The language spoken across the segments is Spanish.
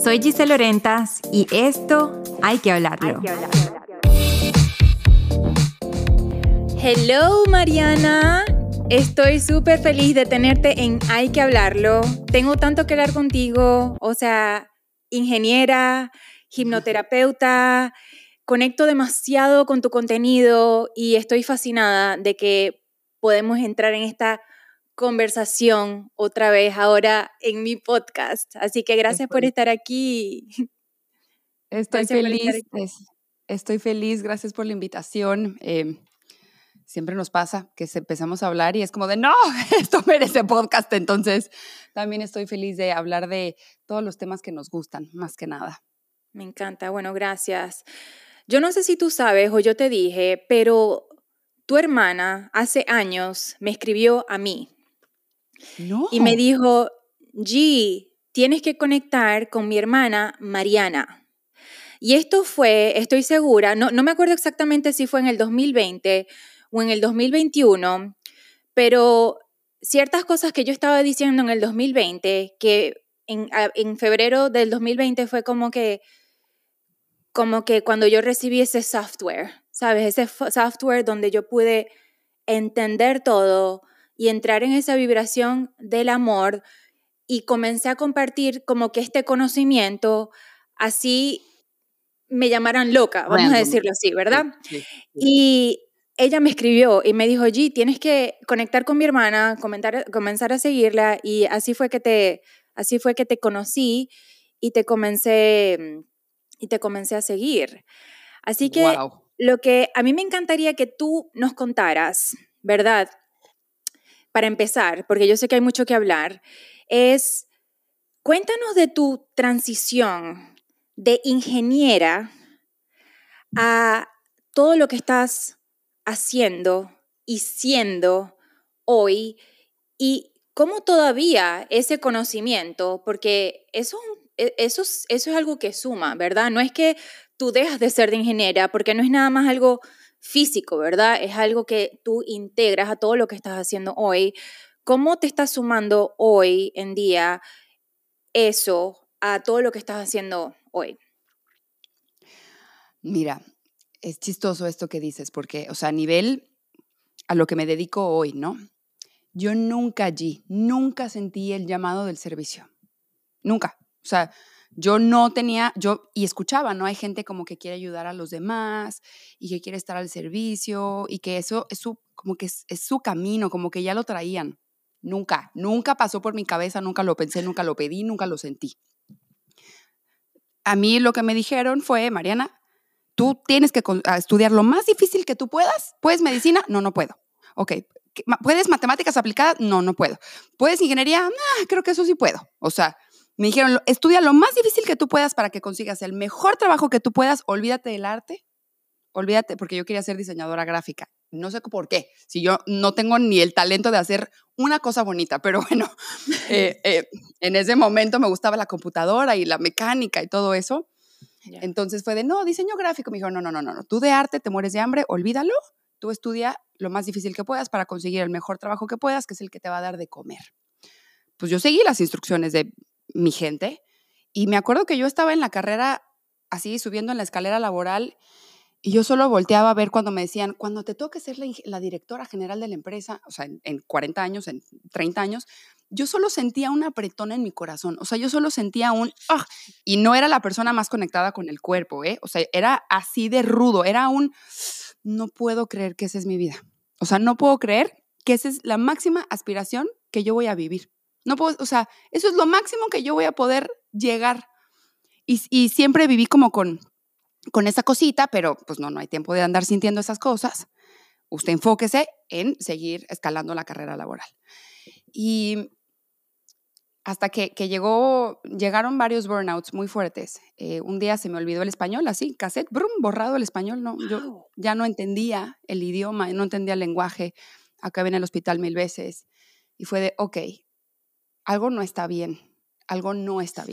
Soy Giselle Orentas y esto hay que hablarlo. Hello, Mariana. Estoy súper feliz de tenerte en Hay que hablarlo. Tengo tanto que hablar contigo, ingeniera, hipnoterapeuta, conecto demasiado con tu contenido y estoy fascinada de que podemos entrar en esta conversación otra vez ahora en mi podcast. Así que gracias por estar aquí. Estoy feliz, gracias por la invitación. Siempre nos pasa que empezamos a hablar y es como de, no, esto merece podcast. Entonces, también estoy feliz de hablar de todos los temas que nos gustan, más que nada. Me encanta, bueno, gracias. Yo no sé si tú sabes o yo te dije, pero tu hermana hace años me escribió a mí. No. Y me dijo, G, tienes que conectar con mi hermana Mariana. Y esto fue, estoy segura, no me acuerdo exactamente si fue en el 2020 o en el 2021, pero ciertas cosas que yo estaba diciendo en el 2020, que en febrero del 2020 fue como que cuando yo recibí ese software, ¿sabes? Ese software donde yo pude entender todo y entrar en esa vibración del amor y comencé a compartir como que este conocimiento, así me llamaran loca, vamos a decirlo así, ¿verdad? Sí. Y ella me escribió y me dijo, G, tienes que conectar con mi hermana, comenzar a seguirla y así fue que te conocí y te comencé a seguir. Así que Wow. lo que a mí me encantaría que tú nos contaras, ¿verdad? Para empezar, porque yo sé que hay mucho que hablar, es cuéntanos de tu transición de ingeniera a todo lo que estás haciendo y siendo hoy y cómo todavía ese conocimiento, porque eso es algo que suma, ¿verdad? No es que tú dejas de ser de ingeniera, porque no es nada más algo físico, ¿verdad? Es algo que tú integras a todo lo que estás haciendo hoy. ¿Cómo te está sumando hoy en día eso a todo lo que estás haciendo hoy? Mira, es chistoso esto que dices, porque, o sea, a nivel a lo que me dedico hoy, ¿no? Yo nunca sentí el llamado del servicio. Nunca. O sea, y escuchaba, ¿no? Hay gente como que quiere ayudar a los demás y que quiere estar al servicio y que eso es como que es su camino, como que ya lo traían. Nunca pasó por mi cabeza, nunca lo pensé, nunca lo pedí, nunca lo sentí. A mí lo que me dijeron fue, Mariana, tú tienes que estudiar lo más difícil que tú puedas. ¿Puedes medicina? No puedo. Ok. ¿Puedes matemáticas aplicadas? No puedo. ¿Puedes ingeniería? Creo que eso sí puedo. O sea, me dijeron, estudia lo más difícil que tú puedas para que consigas el mejor trabajo que tú puedas. Olvídate del arte. Olvídate, porque yo quería ser diseñadora gráfica. No sé por qué. Si yo no tengo ni el talento de hacer una cosa bonita, pero bueno, en ese momento me gustaba la computadora y la mecánica y todo eso. Yeah. Entonces fue de, diseño gráfico. Me dijo, no. Tú de arte te mueres de hambre, olvídalo. Tú estudia lo más difícil que puedas para conseguir el mejor trabajo que puedas, que es el que te va a dar de comer. Pues yo seguí las instrucciones de mi gente y me acuerdo que yo estaba en la carrera así subiendo en la escalera laboral y yo solo volteaba a ver cuando me decían, cuando te toque ser la directora general de la empresa, o sea, en 40 años, en 30 años, yo solo sentía un apretón en mi corazón, o sea, yo solo sentía y no era la persona más conectada con el cuerpo, o sea, era así de rudo, no puedo creer que esa es mi vida, o sea, no puedo creer que esa es la máxima aspiración que yo voy a vivir, no puedo, o sea, eso es lo máximo que yo voy a poder llegar, y siempre viví como con esa cosita, pero pues no hay tiempo de andar sintiendo esas cosas. Usted enfóquese en seguir escalando la carrera laboral. Y hasta que llegaron varios burnouts muy fuertes. Un día se me olvidó el español, así, cassette, borrado el español. No, wow. Yo ya no entendía el idioma, no entendía el lenguaje. Acabé en el hospital 1000 veces. Y fue de, ok, algo no está bien.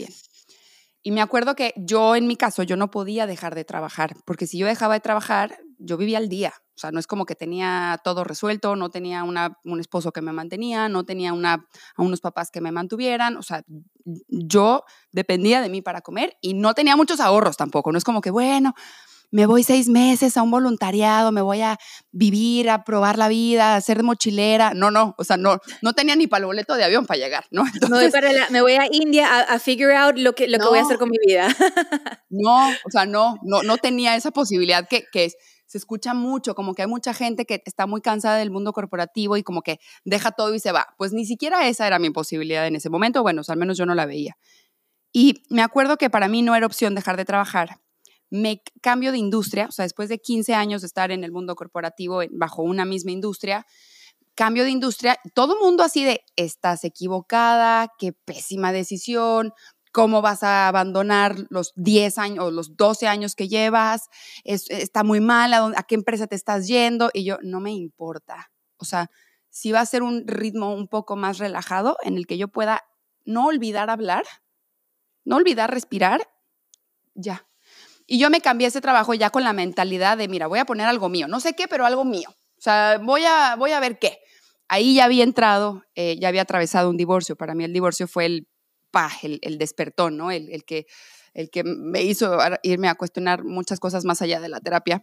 Y me acuerdo que yo, en mi caso, yo no podía dejar de trabajar, porque si yo dejaba de trabajar, yo vivía al día. O sea, no es como que tenía todo resuelto, no tenía un esposo que me mantenía, no tenía a unos papás que me mantuvieran. O sea, yo dependía de mí para comer y no tenía muchos ahorros tampoco. No es como que, bueno, me voy 6 meses a un voluntariado, me voy a vivir, a probar la vida, a ser mochilera. No, o sea, no tenía ni para el boleto de avión para llegar, ¿no? Entonces, me voy a India a figure out lo que voy a hacer con mi vida. No, o sea, no tenía esa posibilidad que se escucha mucho, como que hay mucha gente que está muy cansada del mundo corporativo y como que deja todo y se va. Pues ni siquiera esa era mi posibilidad en ese momento, bueno, o sea, al menos yo no la veía. Y me acuerdo que para mí no era opción dejar de trabajar. Me cambio de industria, o sea, después de 15 años de estar en el mundo corporativo bajo una misma industria, cambio de industria, todo el mundo así de, estás equivocada, qué pésima decisión, cómo vas a abandonar los 10 años o los 12 años que llevas, está muy mal, ¿a qué empresa te estás yendo? Y yo, no me importa. O sea, si va a ser un ritmo un poco más relajado en el que yo pueda no olvidar hablar, no olvidar respirar, ya. Y yo me cambié ese trabajo ya con la mentalidad de, mira, voy a poner algo mío, no sé qué, pero algo mío. O sea, voy a ver qué. Ahí ya había entrado, ya había atravesado un divorcio. Para mí el divorcio fue el despertón, ¿no? El que me hizo irme a cuestionar muchas cosas más allá de la terapia.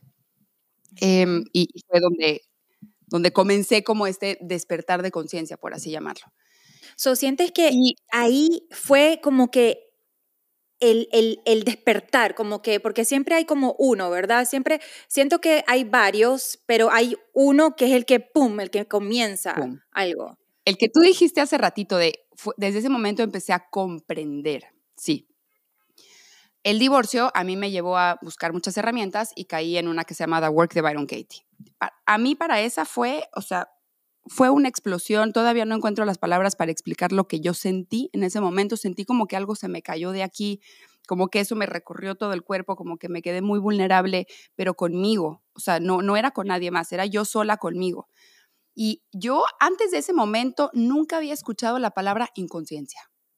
Y fue donde comencé como este despertar de conciencia, por así llamarlo. ¿Sientes que ahí fue como que el despertar, como que, porque siempre hay como uno, ¿verdad? Siempre siento que hay varios, pero hay uno que es el que, ¡pum!, el que comienza ¡Pum! Algo. El que tú dijiste hace ratito desde ese momento empecé a comprender, sí. El divorcio a mí me llevó a buscar muchas herramientas y caí en una que se llama The Work de Byron Katie. A mí para esa fue, o sea, fue una explosión. Todavía no encuentro las palabras para explicar lo que yo sentí en ese momento. Sentí como que algo se me cayó de aquí, como que eso me recorrió todo el cuerpo, como que me quedé muy vulnerable, pero conmigo. O sea, no era con nadie más, era yo sola conmigo. Y yo antes de ese momento nunca había escuchado la palabra inconsciencia.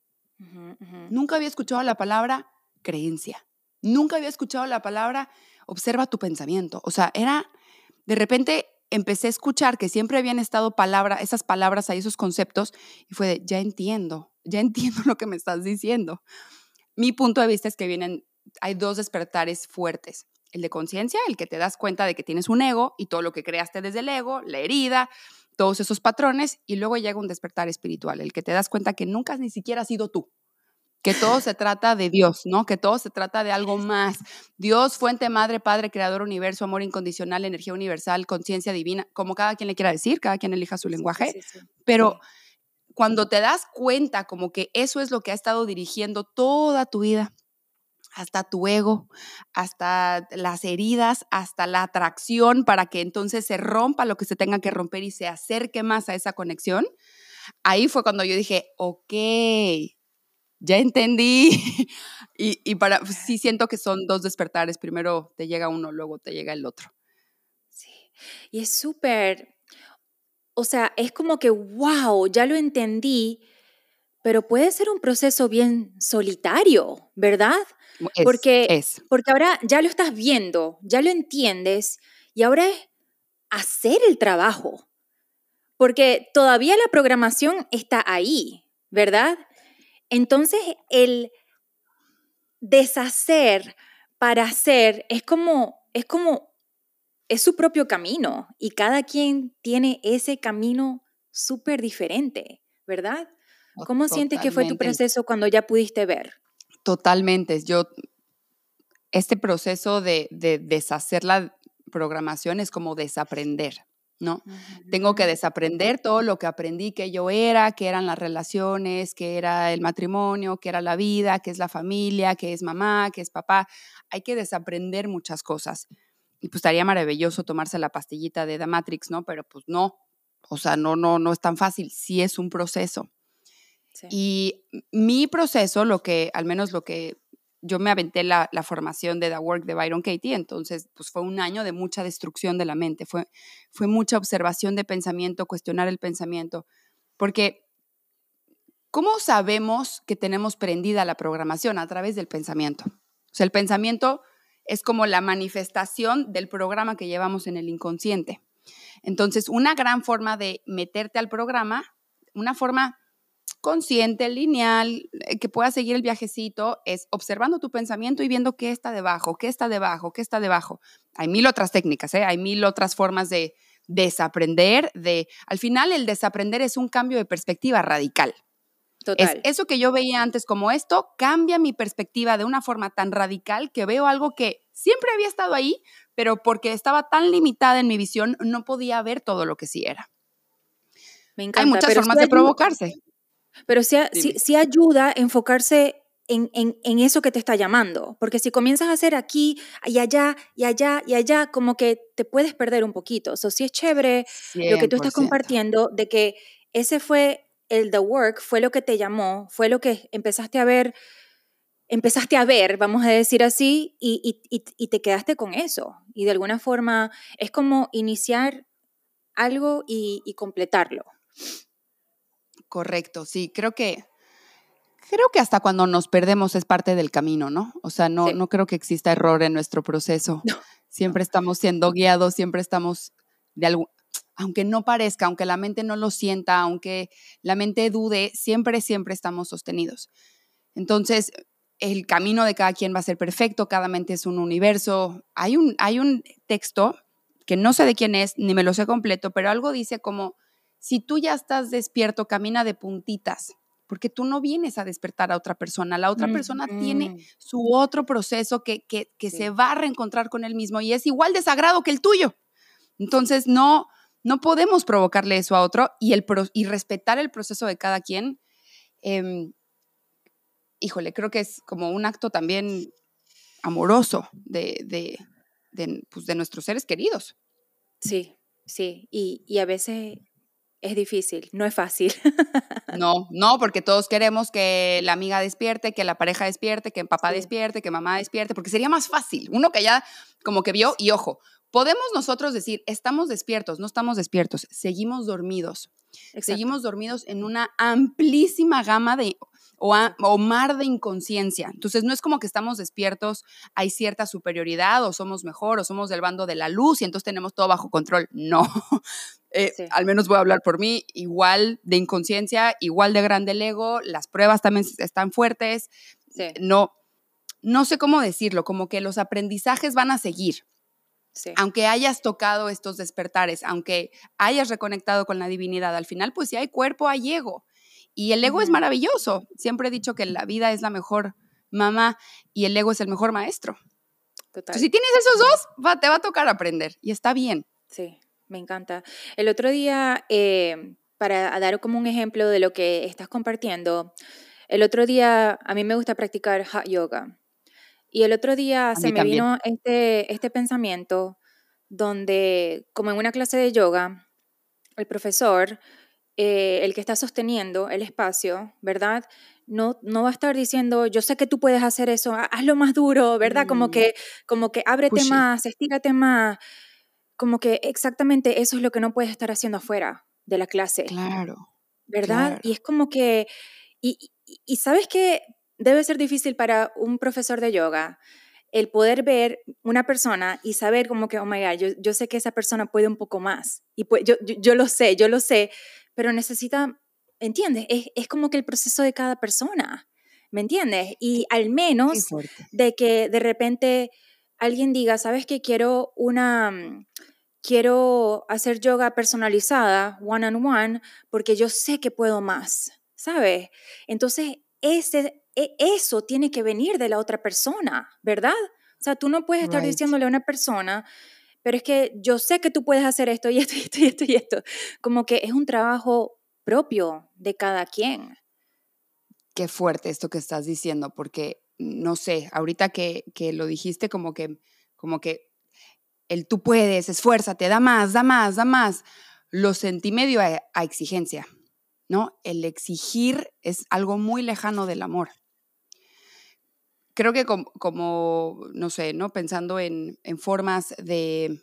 Nunca había escuchado la palabra creencia. Nunca había escuchado la palabra observa tu pensamiento. O sea, de repente empecé a escuchar que siempre habían estado esas palabras ahí, esos conceptos, y fue de, ya entiendo lo que me estás diciendo. Mi punto de vista es que hay 2 despertares fuertes. El de conciencia, el que te das cuenta de que tienes un ego y todo lo que creaste desde el ego, la herida, todos esos patrones, y luego llega un despertar espiritual, el que te das cuenta que nunca ni siquiera has sido tú, que todo se trata de Dios, ¿no? Que todo se trata de algo más. Dios, fuente, madre, padre, creador, universo, amor incondicional, energía universal, conciencia divina, como cada quien le quiera decir, cada quien elija su lenguaje, sí. Pero cuando te das cuenta como que eso es lo que ha estado dirigiendo toda tu vida, hasta tu ego, hasta las heridas, hasta la atracción para que entonces se rompa lo que se tenga que romper y se acerque más a esa conexión, ahí fue cuando yo dije, ok, ya entendí. Sí siento que son 2 despertares. Primero te llega uno, luego te llega el otro. Sí, y es súper, o sea, es como que, wow, ya lo entendí, pero puede ser un proceso bien solitario, ¿verdad? Porque ahora ya lo estás viendo, ya lo entiendes, y ahora es hacer el trabajo. Porque todavía la programación está ahí, ¿verdad? Entonces, el deshacer para hacer es su propio camino, y cada quien tiene ese camino súper diferente, ¿verdad? ¿Cómo sientes que fue tu proceso cuando ya pudiste ver? Totalmente. Este proceso de deshacer la programación es como desaprender, ¿no? Tengo que desaprender todo lo que aprendí que yo era, que eran las relaciones, que era el matrimonio, que era la vida, que es la familia, que es mamá, que es papá. Hay que desaprender muchas cosas. Y pues estaría maravilloso tomarse la pastillita de The Matrix, ¿no? Pero pues no. O sea, no es tan fácil. Sí es un proceso. Sí. Y mi proceso, al menos lo que yo me aventé la formación de The Work de Byron Katie, entonces pues fue un año de mucha destrucción de la mente, fue mucha observación de pensamiento, cuestionar el pensamiento, porque ¿cómo sabemos que tenemos prendida la programación? A través del pensamiento. O sea, el pensamiento es como la manifestación del programa que llevamos en el inconsciente. Entonces, una gran forma de meterte al programa, una forma consciente, lineal, que puedas seguir el viajecito, es observando tu pensamiento y viendo qué está debajo, qué está debajo, qué está debajo. Hay mil otras técnicas, hay mil otras formas de desaprender. Al final, el desaprender es un cambio de perspectiva radical. Total. Es eso que yo veía antes como esto, cambia mi perspectiva de una forma tan radical que veo algo que siempre había estado ahí, pero porque estaba tan limitada en mi visión, no podía ver todo lo que sí era. Me encanta. Hay muchas formas de provocarse. Pero sí ayuda a enfocarse en eso que te está llamando, porque si comienzas a hacer aquí y allá y allá y allá, como que te puedes perder un poquito. O sea, sí es chévere 100%. lo que tú estás compartiendo, de que ese fue the work, fue lo que te llamó, fue lo que empezaste a ver, vamos a decir así, y te quedaste con eso. Y de alguna forma es como iniciar algo y completarlo. Correcto, sí, creo que hasta cuando nos perdemos es parte del camino, ¿no? O sea, no creo que exista error en nuestro proceso. No. Siempre estamos siendo guiados, siempre estamos aunque no parezca, aunque la mente no lo sienta, aunque la mente dude, siempre estamos sostenidos. Entonces, el camino de cada quien va a ser perfecto, cada mente es un universo. Hay un texto que no sé de quién es, ni me lo sé completo, pero algo dice como, si tú ya estás despierto, camina de puntitas, porque tú no vienes a despertar a otra persona. La otra persona tiene su otro proceso que se va a reencontrar con él mismo y es igual de sagrado que el tuyo. Entonces, no podemos provocarle eso a otro y respetar el proceso de cada quien. Híjole, creo que es como un acto también amoroso de nuestros seres queridos. Sí, y a veces es difícil, no es fácil. No, porque todos queremos que la amiga despierte, que la pareja despierte, que papá despierte, que mamá despierte, porque sería más fácil. Uno que ya como que vio, y ojo, podemos nosotros decir, estamos despiertos, no estamos despiertos, seguimos dormidos. Exacto. Seguimos dormidos en una amplísima gama o mar de inconsciencia. Entonces, no es como que estamos despiertos, hay cierta superioridad, o somos mejor, o somos del bando de la luz, y entonces tenemos todo bajo control. No. Al menos voy a hablar por mí, igual de inconsciencia, igual de grande el ego, las pruebas también están fuertes. Sí. No sé cómo decirlo, como que los aprendizajes van a seguir. Sí. Aunque hayas tocado estos despertares, aunque hayas reconectado con la divinidad, al final, pues si hay cuerpo, hay ego. Y el ego es maravilloso. Siempre he dicho que la vida es la mejor mamá y el ego es el mejor maestro. Total. Entonces, si tienes esos dos, te va a tocar aprender y está bien. Sí, me encanta. El otro día, para dar como un ejemplo de lo que estás compartiendo, el otro día a mí me gusta practicar hot yoga. Y el otro día se me vino este pensamiento donde, como en una clase de yoga, el profesor, el que está sosteniendo el espacio, ¿verdad? No va a estar diciendo, yo sé que tú puedes hacer eso, hazlo más duro, ¿verdad? Como que ábrete más, estírate más. Como que exactamente eso es lo que no puedes estar haciendo afuera de la clase. Claro. ¿Verdad? Claro. Y es como que, y ¿sabes qué? Debe ser difícil para un profesor de yoga el poder ver una persona y saber como que, oh my God, yo sé que esa persona puede un poco más. Y pues, yo lo sé, pero necesita, ¿entiendes? Es como que el proceso de cada persona, ¿me entiendes? Y al menos de que de repente alguien diga, ¿sabes qué? Quiero hacer yoga personalizada, one-on-one, porque yo sé que puedo más, ¿sabes? Entonces, eso tiene que venir de la otra persona, ¿verdad? O sea, tú no puedes estar diciéndole a una persona, pero es que yo sé que tú puedes hacer esto y esto y esto y esto y esto. Como que es un trabajo propio de cada quien. Qué fuerte esto que estás diciendo, porque, no sé, ahorita que lo dijiste como que el tú puedes, esfuérzate, da más, lo sentí medio a exigencia, ¿no? El exigir es algo muy lejano del amor. Creo que como no sé, ¿no? Pensando en formas de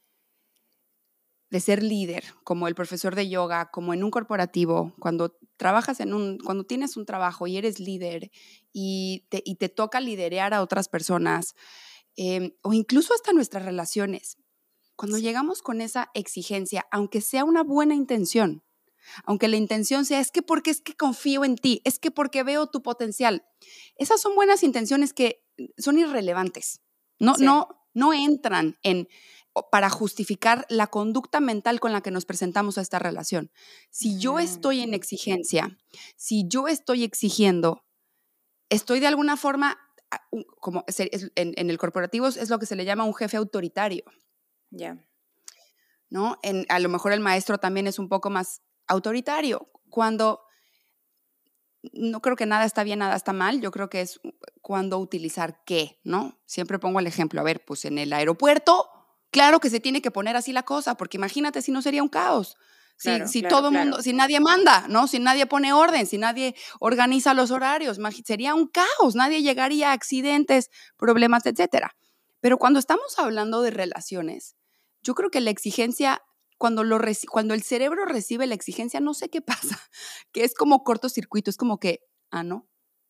ser líder, como el profesor de yoga, como en un corporativo, cuando trabajas cuando tienes un trabajo y eres líder y te toca liderear a otras personas, o incluso hasta nuestras relaciones. Cuando llegamos con esa exigencia, aunque sea una buena intención, aunque la intención sea, es que confío en ti, es que porque veo tu potencial, esas son buenas intenciones que son irrelevantes. No entran para justificar la conducta mental con la que nos presentamos a esta relación. Si yo estoy en exigencia, si yo estoy exigiendo, estoy de alguna forma, como en el corporativo es lo que se le llama un jefe autoritario. ¿No? A lo mejor el maestro también es un poco más autoritario. Cuando no creo que nada está bien, nada está mal, yo creo que es cuando utilizar qué, ¿no? Siempre pongo el ejemplo, a ver, pues en el aeropuerto, claro que se tiene que poner así la cosa, porque imagínate si no sería un caos. Si todo el mundo, si nadie manda, ¿no? Si nadie pone orden, si nadie organiza los horarios, sería un caos, nadie llegaría a accidentes, problemas, etcétera. Pero cuando estamos hablando de relaciones, yo creo que la exigencia, cuando el cerebro recibe la exigencia, no sé qué pasa, que es como cortocircuito, es como que, no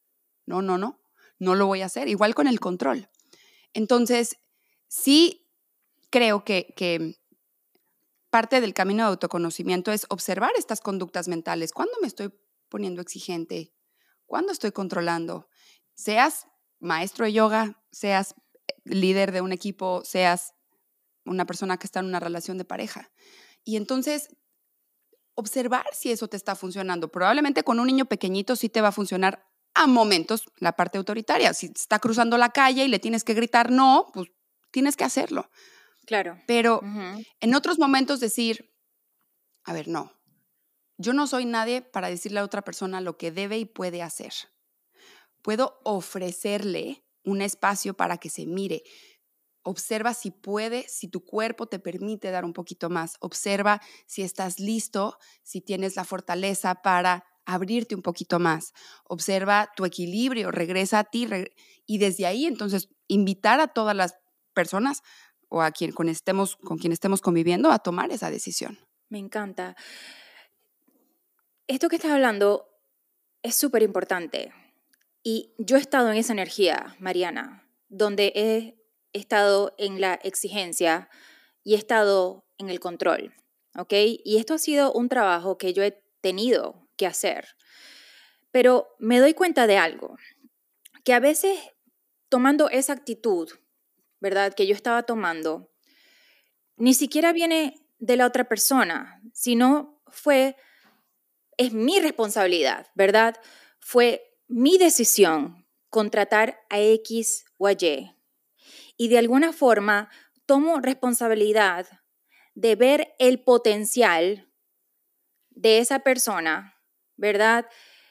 lo voy a hacer. Igual con el control. Entonces, sí creo que parte del camino de autoconocimiento es observar estas conductas mentales. ¿Cuándo me estoy poniendo exigente? ¿Cuándo estoy controlando? Seas maestro de yoga, seas líder de un equipo, seas una persona que está en una relación de pareja. Y entonces, observar si eso te está funcionando. Probablemente con un niño pequeñito sí te va a funcionar a momentos la parte autoritaria. Si está cruzando la calle y le tienes que gritar no, pues tienes que hacerlo. Claro. Pero en otros momentos decir, a ver, no, yo no soy nadie para decirle a otra persona lo que debe y puede hacer. Puedo ofrecerle un espacio para que se mire. Observa si puede, si tu cuerpo te permite dar un poquito más. Observa si estás listo, si tienes la fortaleza para abrirte un poquito más. Observa tu equilibrio, regresa a ti y desde ahí entonces invitar a todas las personas o con quien estemos conviviendo a tomar esa decisión. Me encanta. Esto que estás hablando es súper importante. Y yo he estado en esa energía, Mariana, donde he estado en la exigencia y he estado en el control, ¿ok? Y esto ha sido un trabajo que yo he tenido que hacer. Pero me doy cuenta de algo, que a veces tomando esa actitud, ¿verdad? Que yo estaba tomando, ni siquiera viene de la otra persona, sino es mi responsabilidad, ¿verdad? Fue mi decisión contratar a X o a Y. Y de alguna forma tomo responsabilidad de ver el potencial de esa persona, ¿verdad?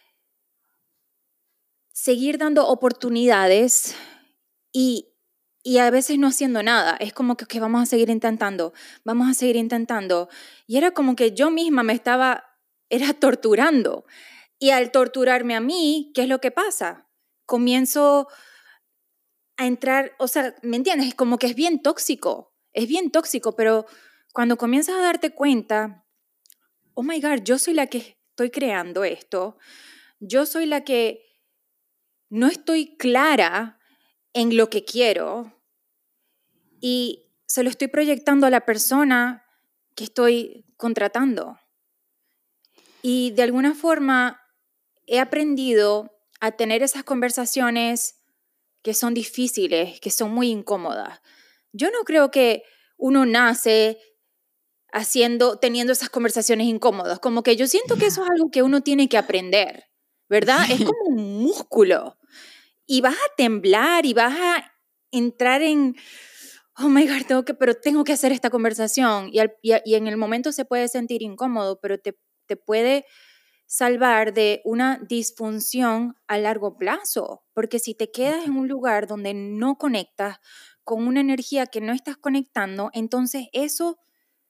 Seguir dando oportunidades y a veces no haciendo nada. Es como que vamos a seguir intentando. Y era como que yo misma era torturando. Y al torturarme a mí, ¿qué es lo que pasa? Comienzo a entrar, o sea, ¿me entiendes? Es como que es bien tóxico, pero cuando comienzas a darte cuenta, oh my God, yo soy la que estoy creando esto, yo soy la que no estoy clara en lo que quiero y se lo estoy proyectando a la persona que estoy contratando. Y de alguna forma he aprendido a tener esas conversaciones que son difíciles, que son muy incómodas. Yo no creo que uno nace teniendo esas conversaciones incómodas, como que yo siento que eso es algo que uno tiene que aprender, ¿verdad? Sí. Es como un músculo. Y vas a temblar y vas a entrar en, oh my God, pero tengo que hacer esta conversación. Y en el momento se puede sentir incómodo, pero te puede salvar de una disfunción a largo plazo, porque si te quedas en un lugar donde no conectas con una energía que no estás conectando, entonces eso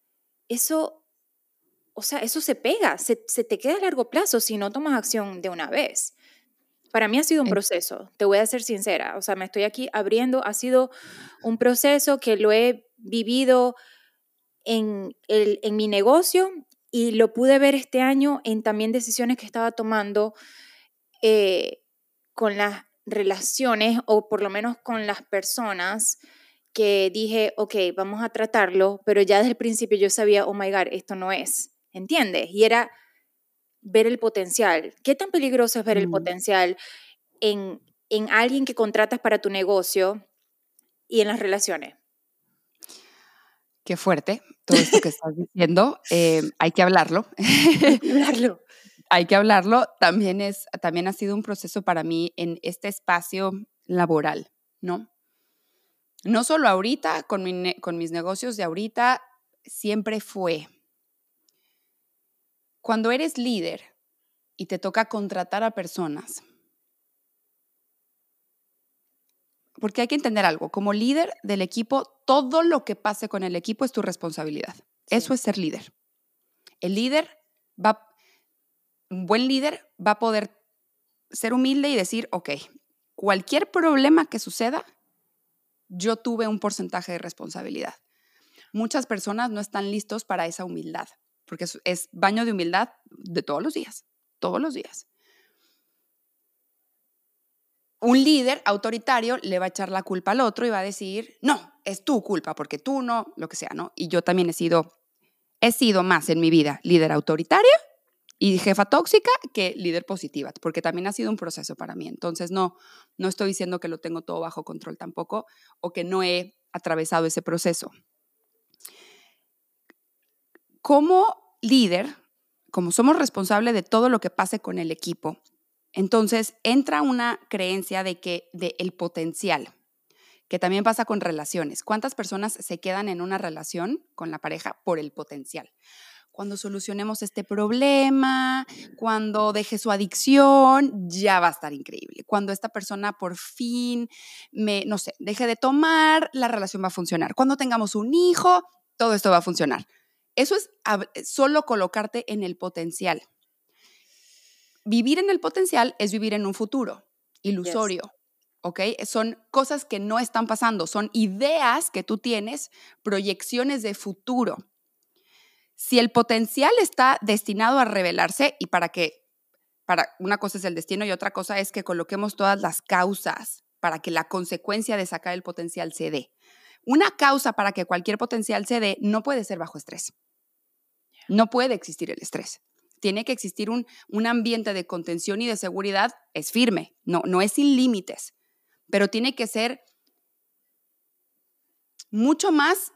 se pega, se te queda a largo plazo si no tomas acción de una vez. Para mí ha sido un proceso, te voy a ser sincera, o sea, me estoy aquí abriendo, ha sido un proceso que lo he vivido en mi negocio y lo pude ver este año en también decisiones que estaba tomando con las relaciones, o por lo menos con las personas que dije, ok, vamos a tratarlo, pero ya desde el principio yo sabía, oh my God, esto no es, ¿entiendes? Y era ver el potencial. ¿Qué tan peligroso es ver el potencial en alguien que contratas para tu negocio y en las relaciones? Qué fuerte todo esto que estás diciendo. Hay que hablarlo. Hay que hablarlo. Hay que hablarlo. También ha sido un proceso para mí en este espacio laboral, ¿no? No solo ahorita, con mis negocios de ahorita, siempre fue. Cuando eres líder y te toca contratar a personas, porque hay que entender algo, como líder del equipo, todo lo que pase con el equipo es tu responsabilidad. Sí. Eso es ser líder. Un buen líder va a poder ser humilde y decir, ok, cualquier problema que suceda, yo tuve un porcentaje de responsabilidad. Muchas personas no están listos para esa humildad, porque es baño de humildad de todos los días, todos los días. Un líder autoritario le va a echar la culpa al otro y va a decir, no, es tu culpa, porque tú no, lo que sea, ¿no? Y yo también he sido más en mi vida líder autoritaria y jefa tóxica que líder positiva, porque también ha sido un proceso para mí. Entonces, no estoy diciendo que lo tengo todo bajo control tampoco o que no he atravesado ese proceso. Como líder, como somos responsables de todo lo que pase con el equipo, entonces entra una creencia de el potencial, que también pasa con relaciones. ¿Cuántas personas se quedan en una relación con la pareja por el potencial? Cuando solucionemos este problema, cuando deje su adicción, ya va a estar increíble. Cuando esta persona por fin, deje de tomar, la relación va a funcionar. Cuando tengamos un hijo, todo esto va a funcionar. Eso es solo colocarte en el potencial. Vivir en el potencial es vivir en un futuro ilusorio. Yes. ¿Ok? Son cosas que no están pasando, son ideas que tú tienes, proyecciones de futuro. Si el potencial está destinado a revelarse y para una cosa es el destino y otra cosa es que coloquemos todas las causas para que la consecuencia de sacar el potencial se dé. Una causa para que cualquier potencial se dé no puede ser bajo estrés. No puede existir el estrés. Tiene que existir un ambiente de contención y de seguridad, es firme, no es sin límites, pero tiene que ser mucho más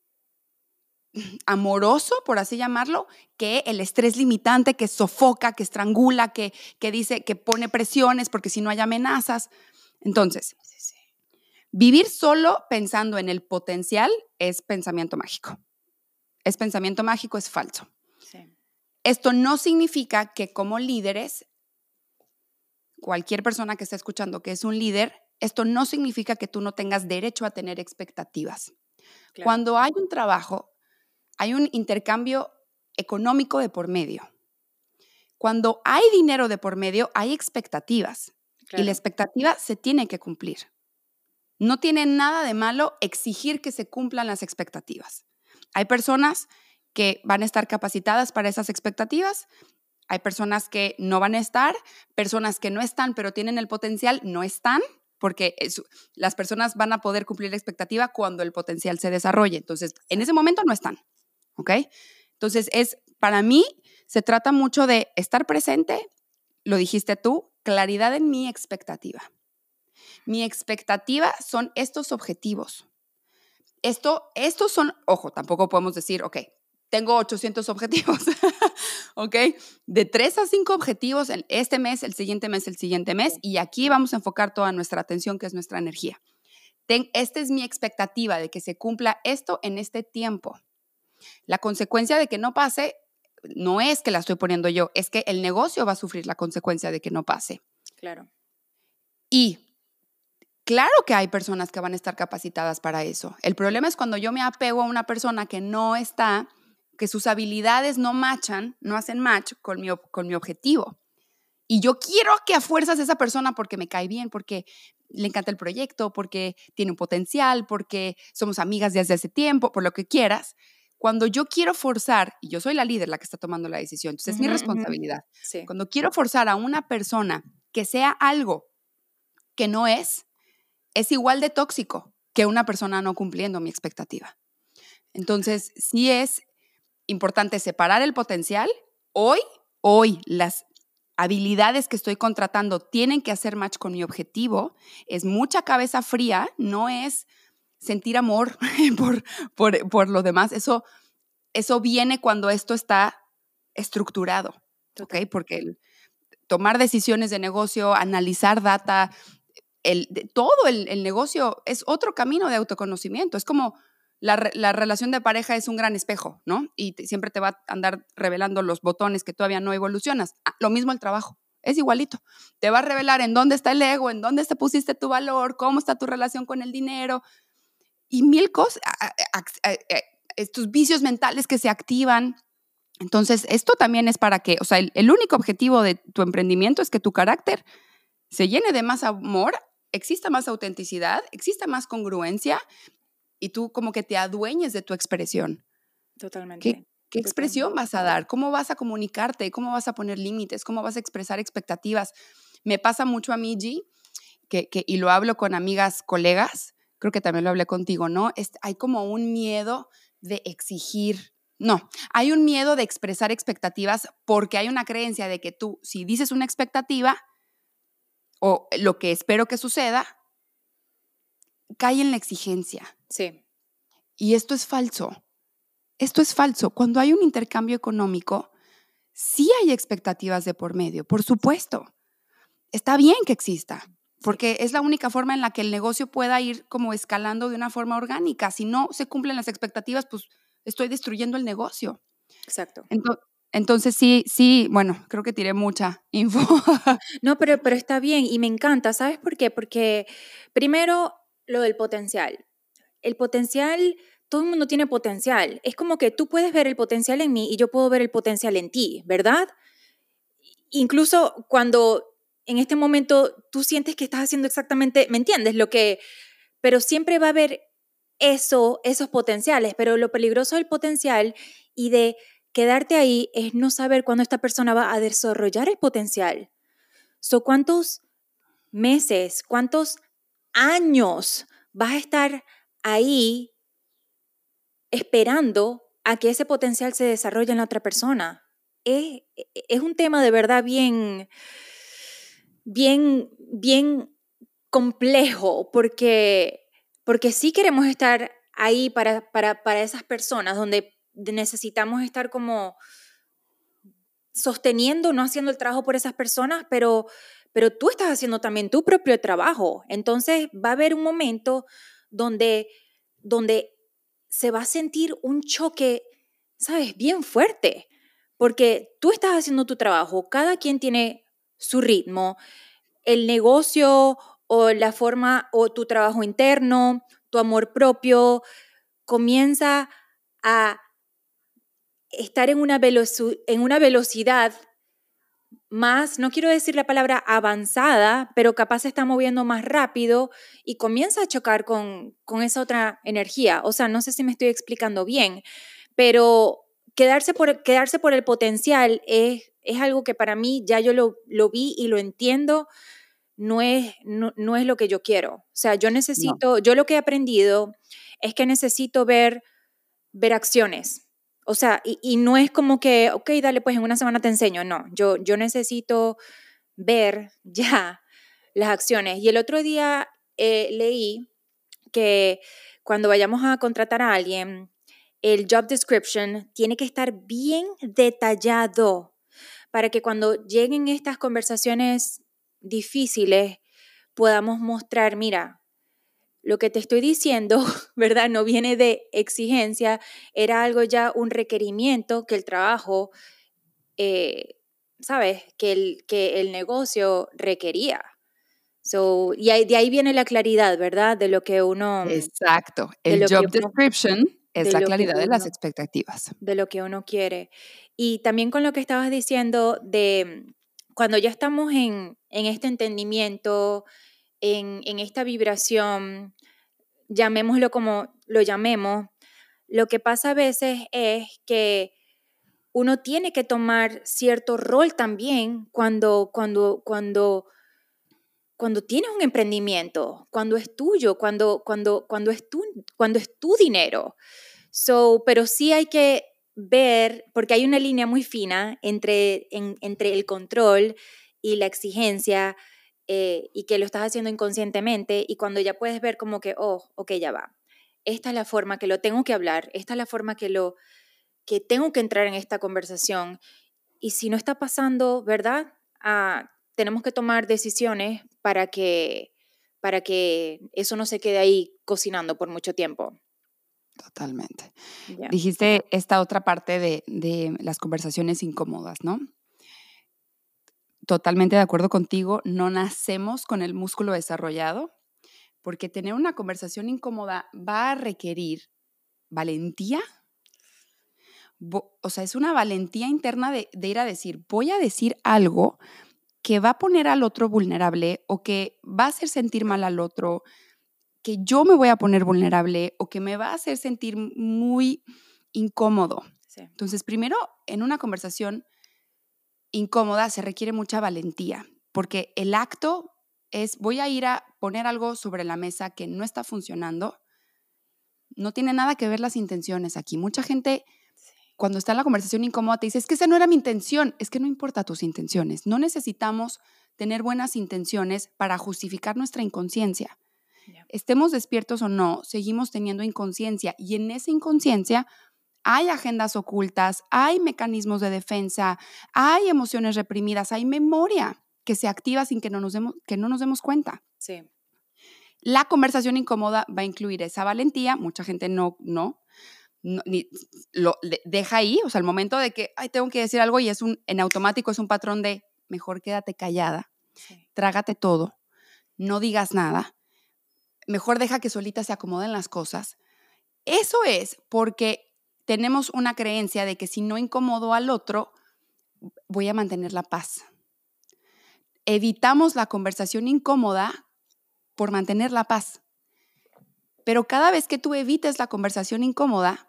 amoroso, por así llamarlo, que el estrés limitante que sofoca, que estrangula, que dice, que pone presiones porque si no hay amenazas. Entonces, vivir solo pensando en el potencial es pensamiento mágico. Es pensamiento mágico, es falso. Sí. Esto no significa que como líderes, cualquier persona que esté escuchando que es un líder, esto no significa que tú no tengas derecho a tener expectativas. Claro. Cuando hay un trabajo, hay un intercambio económico de por medio. Cuando hay dinero de por medio, hay expectativas. Claro. Y la expectativa se tiene que cumplir. No tiene nada de malo exigir que se cumplan las expectativas. Hay personas que van a estar capacitadas para esas expectativas. Hay personas que no van a estar, personas que no están, pero tienen el potencial, no están, porque las personas van a poder cumplir la expectativa cuando el potencial se desarrolle. Entonces, en ese momento no están. ¿Ok? Entonces, para mí, se trata mucho de estar presente, lo dijiste tú, claridad en mi expectativa. Mi expectativa son estos objetivos. Estos son, ojo, tampoco podemos decir, ok, tengo 800 objetivos, ¿ok? De 3 a 5 objetivos en este mes, el siguiente mes, y aquí vamos a enfocar toda nuestra atención, que es nuestra energía. Esta es mi expectativa de que se cumpla esto en este tiempo. La consecuencia de que no pase no es que la estoy poniendo yo, es que el negocio va a sufrir la consecuencia de que no pase. Claro. Y claro que hay personas que van a estar capacitadas para eso. El problema es cuando yo me apego a una persona que no está, que sus habilidades no hacen match con mi objetivo. Y yo quiero que a fuerzas esa persona porque me cae bien, porque le encanta el proyecto, porque tiene un potencial, porque somos amigas desde hace tiempo, por lo que quieras. Cuando yo quiero forzar, y yo soy la líder la que está tomando la decisión, entonces es mi responsabilidad. Sí. Cuando quiero forzar a una persona que sea algo que no es igual de tóxico que una persona no cumpliendo mi expectativa. Entonces, sí es importante separar el potencial. Hoy las habilidades que estoy contratando tienen que hacer match con mi objetivo. Es mucha cabeza fría, no es sentir amor por lo demás. Eso viene cuando esto está estructurado, ¿ok? Porque tomar decisiones de negocio, analizar data, todo el negocio es otro camino de autoconocimiento. Es como la relación de pareja es un gran espejo, ¿no? Y siempre te va a andar revelando los botones que todavía no evolucionas. Lo mismo el trabajo, es igualito. Te va a revelar en dónde está el ego, en dónde te pusiste tu valor, cómo está tu relación con el dinero y mil cosas, estos vicios mentales que se activan. Entonces, esto también es para que, o sea, el único objetivo de tu emprendimiento es que tu carácter se llene de más amor, exista más autenticidad, exista más congruencia y tú como que te adueñes de tu expresión. Totalmente. ¿Qué expresión vas a dar? ¿Cómo vas a comunicarte? ¿Cómo vas a poner límites? ¿Cómo vas a expresar expectativas? Me pasa mucho a mí, G, y lo hablo con amigas, colegas, creo que también lo hablé contigo, ¿no? Hay como un miedo de exigir. No, hay un miedo de expresar expectativas porque hay una creencia de que tú, si dices una expectativa o lo que espero que suceda, cae en la exigencia. Sí. Y esto es falso. Esto es falso. Cuando hay un intercambio económico, sí hay expectativas de por medio, por supuesto. Está bien que exista, porque es la única forma en la que el negocio pueda ir como escalando de una forma orgánica. Si no se cumplen las expectativas, pues estoy destruyendo el negocio. Exacto. Entonces sí, bueno, creo que tiré mucha info. No, pero está bien y me encanta. ¿Sabes por qué? Porque primero lo del potencial. El potencial, todo el mundo tiene potencial. Es como que tú puedes ver el potencial en mí y yo puedo ver el potencial en ti, ¿verdad? Incluso cuando en este momento tú sientes que estás haciendo exactamente, ¿me entiendes? Pero siempre va a haber esos potenciales, pero lo peligroso del potencial y de quedarte ahí es no saber cuándo esta persona va a desarrollar el potencial. ¿Cuántos meses, cuántos años vas a estar ahí esperando a que ese potencial se desarrolle en la otra persona? Es un tema de verdad bien complejo porque sí queremos estar ahí para esas personas donde necesitamos estar como sosteniendo, no haciendo el trabajo por esas personas, pero tú estás haciendo también tu propio trabajo. Entonces va a haber un momento donde se va a sentir un choque, ¿sabes? Bien fuerte, porque tú estás haciendo tu trabajo, cada quien tiene su ritmo, el negocio o la forma o tu trabajo interno, tu amor propio, comienza a estar en una velocidad más, no quiero decir la palabra avanzada, pero capaz se está moviendo más rápido y comienza a chocar con esa otra energía. O sea, no sé si me estoy explicando bien, pero quedarse por el potencial es algo que para mí ya yo lo vi y lo entiendo, no es lo que yo quiero. O sea, yo lo que he aprendido es que necesito ver acciones. O sea, y no es como que, ok, dale, pues en una semana te enseño. No, yo necesito ver ya las acciones. Y el otro día leí que cuando vayamos a contratar a alguien, el job description tiene que estar bien detallado para que cuando lleguen estas conversaciones difíciles podamos mostrar, mira, lo que te estoy diciendo, ¿verdad? No viene de exigencia, era algo ya, un requerimiento que el trabajo, ¿sabes? Que el negocio requería. De ahí viene la claridad, ¿verdad? De lo que uno... Exacto. De El lo que job description es la claridad de las expectativas. De lo que uno quiere. Y también con lo que estabas diciendo de cuando ya estamos en este entendimiento, en esta vibración, llamémoslo como lo llamemos, lo que pasa a veces es que uno tiene que tomar cierto rol también cuando cuando tienes un emprendimiento, cuando es tuyo, cuando es tu dinero. Pero sí hay que ver, porque hay una línea muy fina entre el control y la exigencia, y que lo estás haciendo inconscientemente, y cuando ya puedes ver como que, oh, ok, ya va. Esta es la forma que lo tengo que hablar, esta es la forma que tengo que entrar en esta conversación. Y si no está pasando, ¿verdad? Tenemos que tomar decisiones para que eso no se quede ahí cocinando por mucho tiempo. Totalmente. Yeah. Dijiste esta otra parte de las conversaciones incómodas, ¿no? Totalmente de acuerdo contigo, no nacemos con el músculo desarrollado, porque tener una conversación incómoda va a requerir valentía. O sea, es una valentía interna de ir a decir, voy a decir algo que va a poner al otro vulnerable o que va a hacer sentir mal al otro, que yo me voy a poner vulnerable o que me va a hacer sentir muy incómodo. Sí. Entonces, primero, en una conversación incómoda se requiere mucha valentía, porque el acto es, voy a ir a poner algo sobre la mesa que no está funcionando. No tiene nada que ver las intenciones aquí. Mucha gente, cuando está en la conversación incómoda, te dice, es que esa no era mi intención. Es que no importa tus intenciones. No necesitamos tener buenas intenciones para justificar nuestra inconsciencia. Yeah. Estemos despiertos o no, seguimos teniendo inconsciencia, y en esa inconsciencia hay agendas ocultas, hay mecanismos de defensa, hay emociones reprimidas, hay memoria que se activa sin que no nos demos cuenta. Sí. La conversación incómoda va a incluir esa valentía. Mucha gente no lo deja ahí, o sea, el momento de que tengo que decir algo y en automático es un patrón de mejor quédate callada, sí, trágate todo, no digas nada, mejor deja que solita se acomoden las cosas. Eso es porque tenemos una creencia de que si no incomodo al otro, voy a mantener la paz. Evitamos la conversación incómoda por mantener la paz. Pero cada vez que tú evites la conversación incómoda,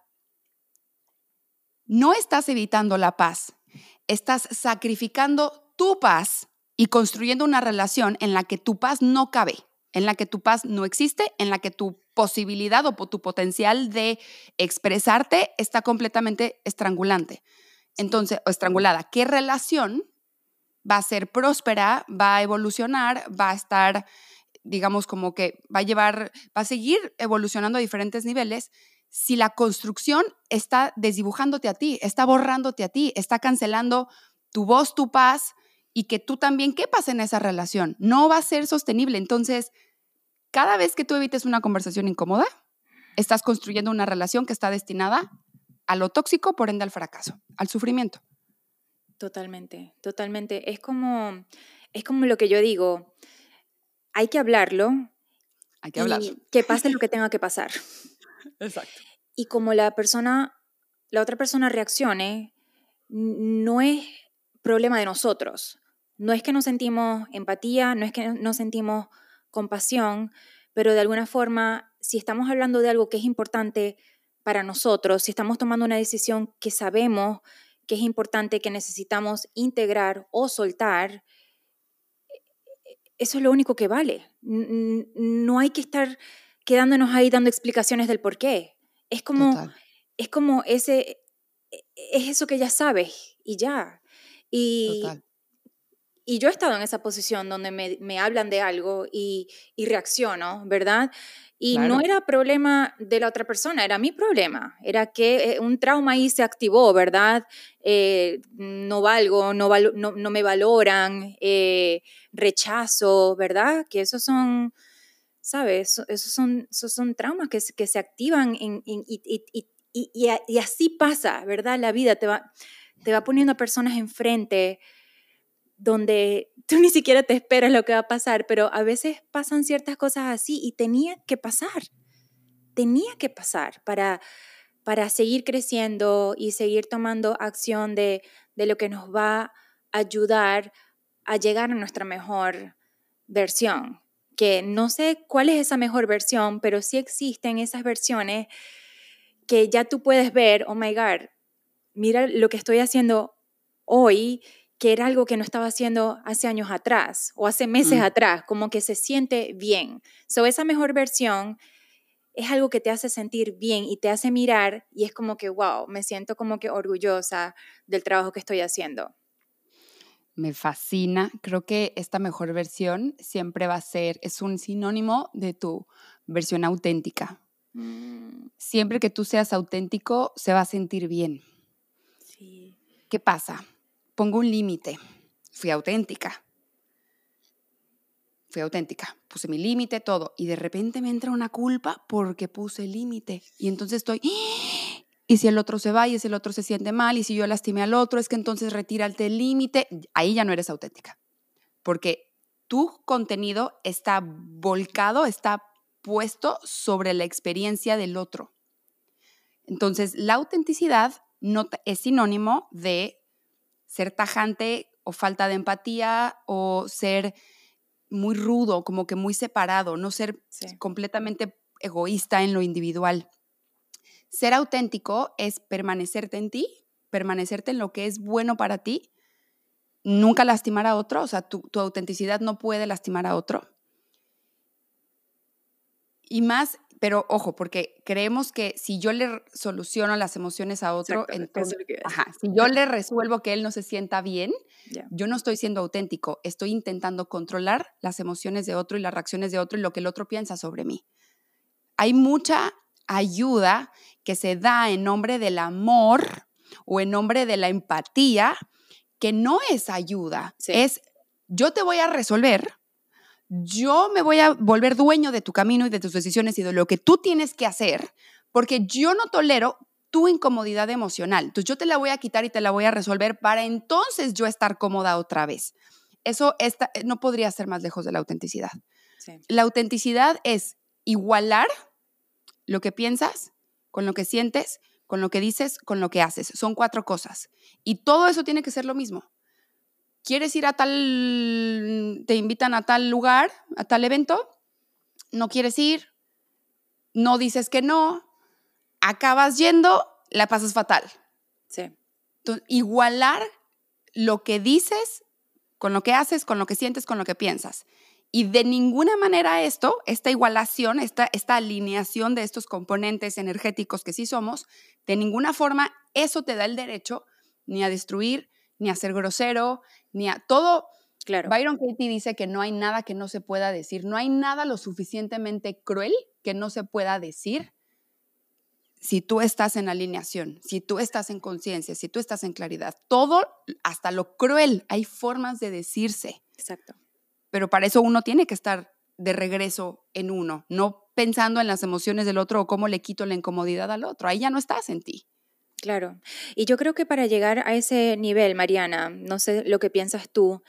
no estás evitando la paz, estás sacrificando tu paz y construyendo una relación en la que tu paz no cabe, en la que tu paz no existe, en la que tu posibilidad o tu potencial de expresarte está completamente estrangulante. Entonces, o estrangulada. ¿Qué relación va a ser próspera, va a evolucionar, va a estar, digamos, como que va a seguir evolucionando a diferentes niveles si la construcción está desdibujándote a ti, está borrándote a ti, está cancelando tu voz, tu paz, y que tú también quepas en esa relación? No va a ser sostenible. Entonces, cada vez que tú evites una conversación incómoda, estás construyendo una relación que está destinada a lo tóxico, por ende al fracaso, al sufrimiento. Totalmente, totalmente. Es como lo que yo digo, hay que hablarlo. Hay que hablar. Y que pase lo que tenga que pasar. Exacto. Y como la otra persona reaccione, no es problema de nosotros. No es que no sentimos empatía, no es que no sentimos compasión, pero de alguna forma, si estamos hablando de algo que es importante para nosotros, si estamos tomando una decisión que sabemos que es importante, que necesitamos integrar o soltar, eso es lo único que vale. No hay que estar quedándonos ahí dando explicaciones del por qué. Es como es eso que ya sabes y ya. Y yo he estado en esa posición donde me hablan de algo y reacciono, ¿verdad? Y claro, no era problema de la otra persona, era mi problema. Era que un trauma ahí se activó, ¿verdad? No valgo, no me valoran, rechazo, ¿verdad? Que esos son, ¿sabes? Esos son traumas que se activan y así pasa, ¿verdad? La vida te va poniendo a personas enfrente donde tú ni siquiera te esperas lo que va a pasar, pero a veces pasan ciertas cosas así y tenía que pasar para seguir creciendo y seguir tomando acción de lo que nos va a ayudar a llegar a nuestra mejor versión. Que no sé cuál es esa mejor versión, pero sí existen esas versiones que ya tú puedes ver, oh my God, mira lo que estoy haciendo hoy, que era algo que no estaba haciendo hace años atrás o hace meses atrás, como que se siente bien. So, esa mejor versión es algo que te hace sentir bien y te hace mirar y es como que, wow, me siento como que orgullosa del trabajo que estoy haciendo. Me fascina. Creo que esta mejor versión siempre va a ser, es un sinónimo de tu versión auténtica. Siempre que tú seas auténtico, se va a sentir bien. Sí. ¿Qué pasa? Pongo un límite. Fui auténtica. Puse mi límite, todo. Y de repente me entra una culpa porque puse el límite. Y entonces estoy... Y si el otro se va y si el otro se siente mal y si yo lastimé al otro, es que entonces retírate el límite. Ahí ya no eres auténtica. Porque tu contenido está volcado, está puesto sobre la experiencia del otro. Entonces, la autenticidad no es sinónimo de ser tajante o falta de empatía o ser muy rudo, como que muy separado, no ser completamente egoísta en lo individual. Ser auténtico es permanecerte en ti, permanecerte en lo que es bueno para ti, nunca lastimar a otro, o sea, tu autenticidad no puede lastimar a otro. Y más, pero ojo, porque creemos que si yo le soluciono las emociones a otro, entonces, si yo le resuelvo que él no se sienta bien, yo no estoy siendo auténtico, estoy intentando controlar las emociones de otro y las reacciones de otro y lo que el otro piensa sobre mí. Hay mucha ayuda que se da en nombre del amor o en nombre de la empatía, que no es ayuda, es yo te voy a resolver. Yo me voy a volver dueño de tu camino y de tus decisiones y de lo que tú tienes que hacer, porque yo no tolero tu incomodidad emocional. Entonces yo te la voy a quitar y te la voy a resolver para entonces yo estar cómoda otra vez. Eso no podría ser más lejos de la autenticidad. Sí. La autenticidad es igualar lo que piensas con lo que sientes, con lo que dices, con lo que haces. Son 4 cosas. Y todo eso tiene que ser lo mismo. ¿Quieres ir te invitan a tal lugar, a tal evento? No quieres ir, no dices que no, acabas yendo, la pasas fatal. Sí. Entonces, igualar lo que dices con lo que haces, con lo que sientes, con lo que piensas. Y de ninguna manera esta igualación, esta alineación de estos componentes energéticos que sí somos, de ninguna forma eso te da el derecho ni a destruir, ni a ser grosero, ni a todo. Claro. Byron Katie dice que no hay nada que no se pueda decir, no hay nada lo suficientemente cruel que no se pueda decir si tú estás en alineación, si tú estás en conciencia, si tú estás en claridad. Todo, hasta lo cruel, hay formas de decirse. Exacto. Pero para eso uno tiene que estar de regreso en uno, no pensando en las emociones del otro o cómo le quito la incomodidad al otro. Ahí ya no estás en ti. Claro. Y yo creo que para llegar a ese nivel, Mariana, no sé lo que piensas tú,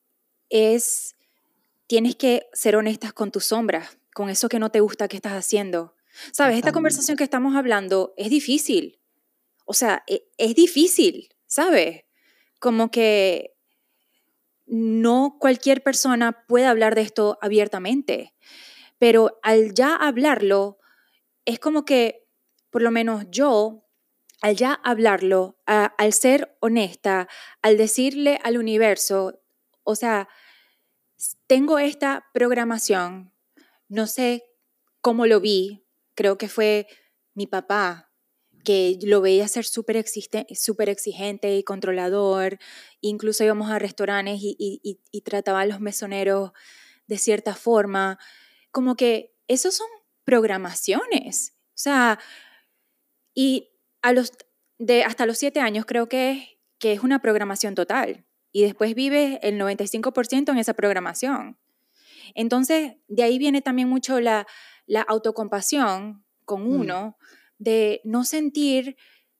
tienes que ser honestas con tus sombras, con eso que no te gusta que estás haciendo. ¿Sabes? Esta conversación que estamos hablando es difícil. O sea, es difícil, ¿sabes? Como que no cualquier persona puede hablar de esto abiertamente, pero al ya hablarlo, es como que, por lo menos yo, al ya hablarlo, al ser honesta, al decirle al universo, o sea, tengo esta programación, no sé cómo lo vi, creo que fue mi papá, que lo veía ser súper exigente y controlador, incluso íbamos a restaurantes y trataba a los mesoneros de cierta forma, como que esos son programaciones, o sea, y hasta los 7 años creo que es una programación total, y después vives el 95% en esa programación. Entonces, de ahí viene también mucho la autocompasión con uno, de no sentirte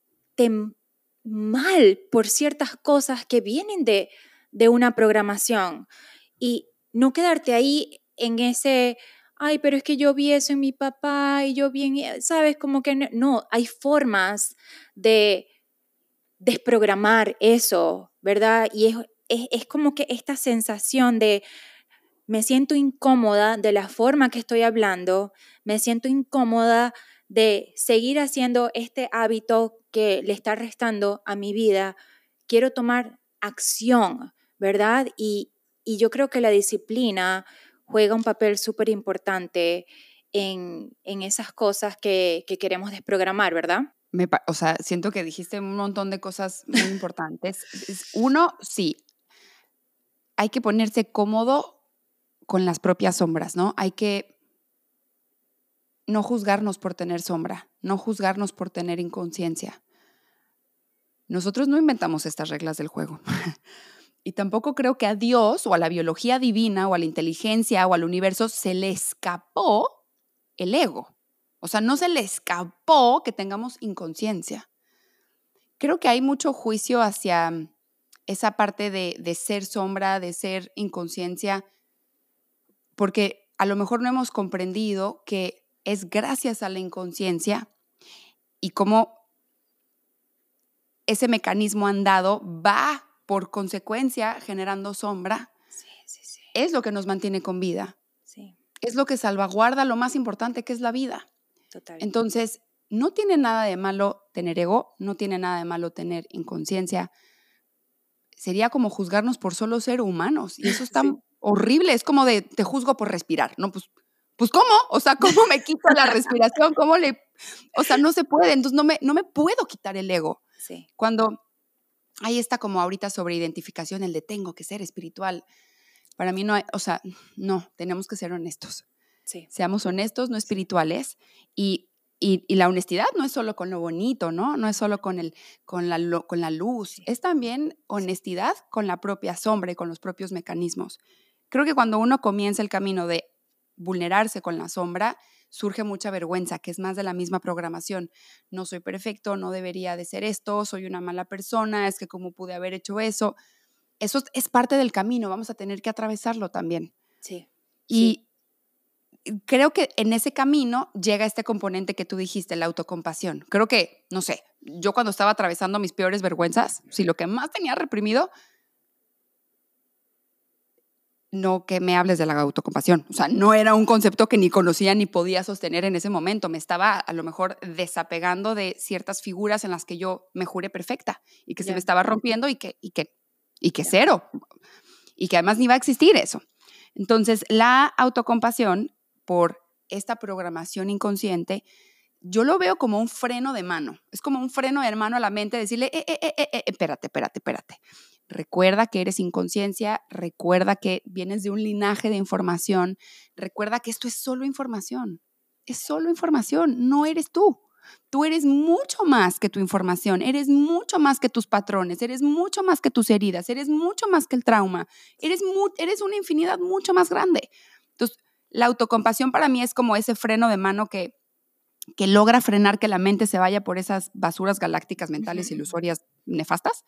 mal por ciertas cosas que vienen de una programación y no quedarte ahí en ese, ay, pero es que yo vi eso en mi papá y yo vi ¿sabes? Como que no, hay formas de desprogramar eso, ¿verdad? Y es como que esta sensación de me siento incómoda de la forma que estoy hablando, me siento incómoda de seguir haciendo este hábito que le está restando a mi vida. Quiero tomar acción, ¿verdad? Y yo creo que la disciplina juega un papel súper importante en esas cosas que queremos desprogramar, ¿verdad? O sea, siento que dijiste un montón de cosas muy importantes. Uno, sí, hay que ponerse cómodo con las propias sombras, ¿no? Hay que no juzgarnos por tener sombra, no juzgarnos por tener inconsciencia. Nosotros no inventamos estas reglas del juego. Y tampoco creo que a Dios o a la biología divina o a la inteligencia o al universo se le escapó el ego. O sea, no se le escapó que tengamos inconsciencia. Creo que hay mucho juicio hacia esa parte de ser sombra, de ser inconsciencia, porque a lo mejor no hemos comprendido que es gracias a la inconsciencia y cómo ese mecanismo andado va por consecuencia generando sombra. Sí. Es lo que nos mantiene con vida. Sí. Es lo que salvaguarda lo más importante, que es la vida. Total. Entonces, no tiene nada de malo tener ego, no tiene nada de malo tener inconsciencia. Sería como juzgarnos por solo ser humanos. Y eso es tan horrible. Es como de, te juzgo por respirar. No, pues ¿cómo? O sea, ¿cómo me quito la respiración? O sea, no se puede. Entonces, no me puedo quitar el ego. Sí. Cuando hay esta como ahorita sobreidentificación, el de tengo que ser espiritual. Para mí no hay, o sea, no, tenemos que ser honestos. Sí. Seamos honestos, no espirituales. Y la honestidad no es solo con lo bonito, ¿no? No es solo con la luz. Sí. Es también honestidad con la propia sombra y con los propios mecanismos. Creo que cuando uno comienza el camino de vulnerarse con la sombra, surge mucha vergüenza, que es más de la misma programación. No soy perfecto, no debería de ser esto, soy una mala persona, es que cómo pude haber hecho eso. Eso es parte del camino, vamos a tener que atravesarlo también. Sí. Y creo que en ese camino llega este componente que tú dijiste, la autocompasión. Creo que, no sé, yo cuando estaba atravesando mis peores vergüenzas, si lo que más tenía reprimido, no que me hables de la autocompasión. O sea, no era un concepto que ni conocía ni podía sostener en ese momento. Me estaba a lo mejor desapegando de ciertas figuras en las que yo me juré perfecta y que se me estaba rompiendo y que cero. Y que además ni va a existir eso. Entonces, la autocompasión por esta programación inconsciente, yo lo veo como un freno de mano. Es como un freno de mano a la mente, decirle, espérate. Recuerda que eres inconsciencia, recuerda que vienes de un linaje de información, recuerda que esto es solo información, no eres tú. Tú eres mucho más que tu información, eres mucho más que tus patrones, eres mucho más que tus heridas, eres mucho más que el trauma, eres una infinidad mucho más grande. Entonces, la autocompasión para mí es como ese freno de mano que logra frenar que la mente se vaya por esas basuras galácticas mentales ilusorias nefastas.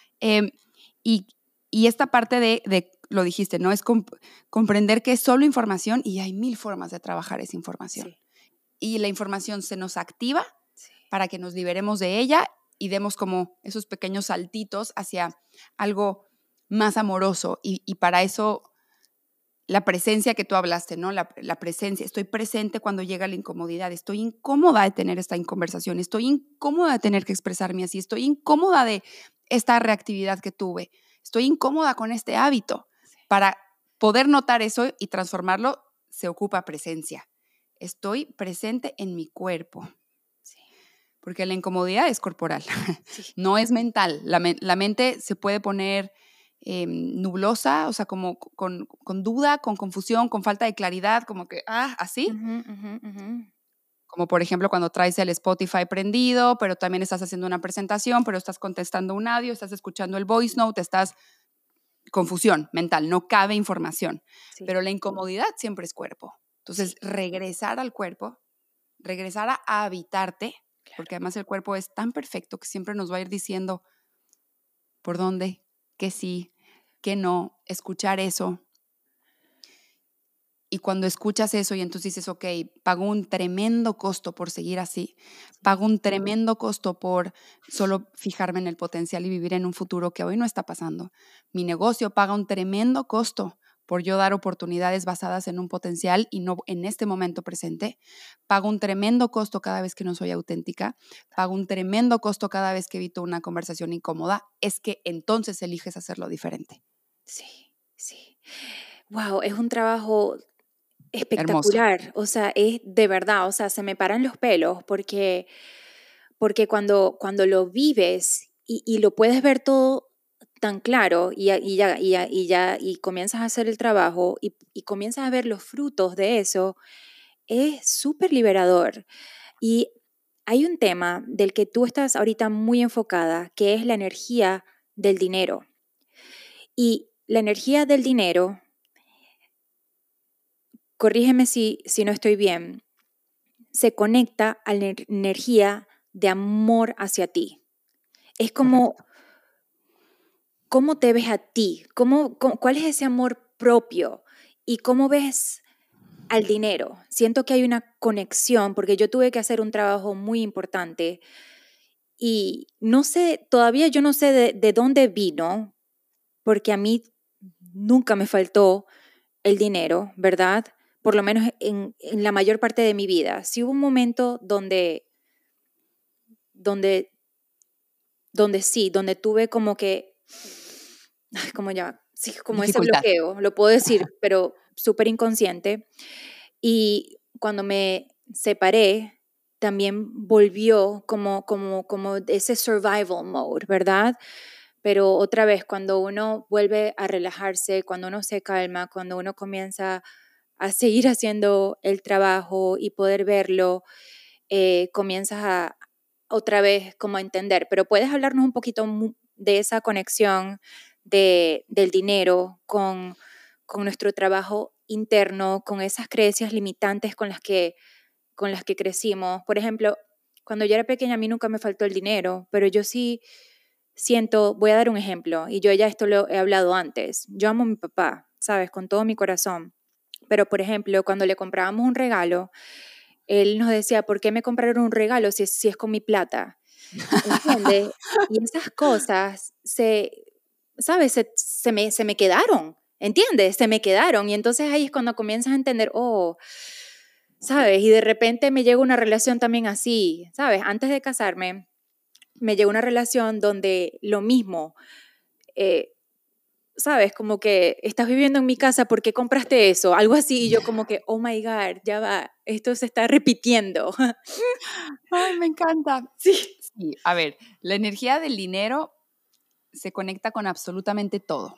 Y esta parte de, lo dijiste, ¿no? Es comprender que es solo información y hay 1000 formas de trabajar esa información. Sí. Y la información se nos activa para que nos liberemos de ella y demos como esos pequeños saltitos hacia algo más amoroso. Y para eso, la presencia que tú hablaste, ¿no? La presencia. Estoy presente cuando llega la incomodidad. Estoy incómoda de tener esta conversación. Estoy incómoda de tener que expresarme así. Estoy incómoda de esta reactividad que tuve. Estoy incómoda con este hábito. Para poder notar eso y transformarlo, se ocupa presencia. Estoy presente en mi cuerpo. Sí. Porque la incomodidad es corporal, no es mental. La mente se puede poner nublosa, o sea, como con duda, con confusión, con falta de claridad, como que, así. Como por ejemplo cuando traes el Spotify prendido, pero también estás haciendo una presentación, pero estás contestando un audio, estás escuchando el voice note, confusión mental, no cabe información. Sí. Pero la incomodidad siempre es cuerpo. Entonces, regresar al cuerpo, regresar a habitarte, porque además el cuerpo es tan perfecto que siempre nos va a ir diciendo por dónde, que sí, que no, escuchar eso. Y cuando escuchas eso y entonces dices, ok, pago un tremendo costo por seguir así, pago un tremendo costo por solo fijarme en el potencial y vivir en un futuro que hoy no está pasando. Mi negocio paga un tremendo costo por yo dar oportunidades basadas en un potencial y no en este momento presente. Pago un tremendo costo cada vez que no soy auténtica. Pago un tremendo costo cada vez que evito una conversación incómoda. Es que entonces eliges hacerlo diferente. Sí, sí. Wow, es un trabajo Hermoso. espectacular. O sea, es de verdad, o sea, se me paran los pelos porque cuando lo vives y lo puedes ver todo tan claro y comienzas a hacer el trabajo y comienzas a ver los frutos de eso, es súper liberador. Y hay un tema del que tú estás ahorita muy enfocada, que es la energía del dinero. Y la energía del dinero, corrígeme si no estoy bien, se conecta a la energía de amor hacia ti. Es como, Correcto. ¿cómo te ves a ti? ¿Cuál es ese amor propio? ¿Y cómo ves al dinero? Siento que hay una conexión porque yo tuve que hacer un trabajo muy importante y no sé, todavía yo no sé de dónde vino, porque a mí nunca me faltó el dinero, ¿verdad? Por lo menos en la mayor parte de mi vida. Sí hubo un momento donde, donde tuve como que, como ya, sí, como ese Dificultad. bloqueo, lo puedo decir, pero súper inconsciente. Y cuando me separé, también volvió como ese survival mode, ¿verdad? Pero otra vez, cuando uno vuelve a relajarse, cuando uno se calma, cuando uno comienza a seguir haciendo el trabajo y poder verlo, comienzas a otra vez como a entender. Pero puedes hablarnos un poquito de esa conexión del dinero con nuestro trabajo interno, con esas creencias limitantes con las que crecimos. Por ejemplo, cuando yo era pequeña a mí nunca me faltó el dinero, pero yo sí siento, voy a dar un ejemplo, y yo ya esto lo he hablado antes, yo amo a mi papá, ¿sabes? Con todo mi corazón, pero por ejemplo, cuando le comprábamos un regalo, él nos decía, ¿por qué me compraron un regalo si es con mi plata? ¿Entiendes? Y esas cosas ¿sabes? Se me quedaron, ¿entiendes? Se me quedaron. Y entonces ahí es cuando comienzas a entender, oh, ¿sabes? Y de repente me llega una relación también así, ¿sabes? Antes de casarme, me llegó una relación donde lo mismo, eh, ¿sabes? Como que estás viviendo en mi casa, ¿por qué compraste eso? Algo así. Y yo como que, oh my God, ya va, esto se está repitiendo. Ay, me encanta. Sí. Sí, a ver, la energía del dinero se conecta con absolutamente todo.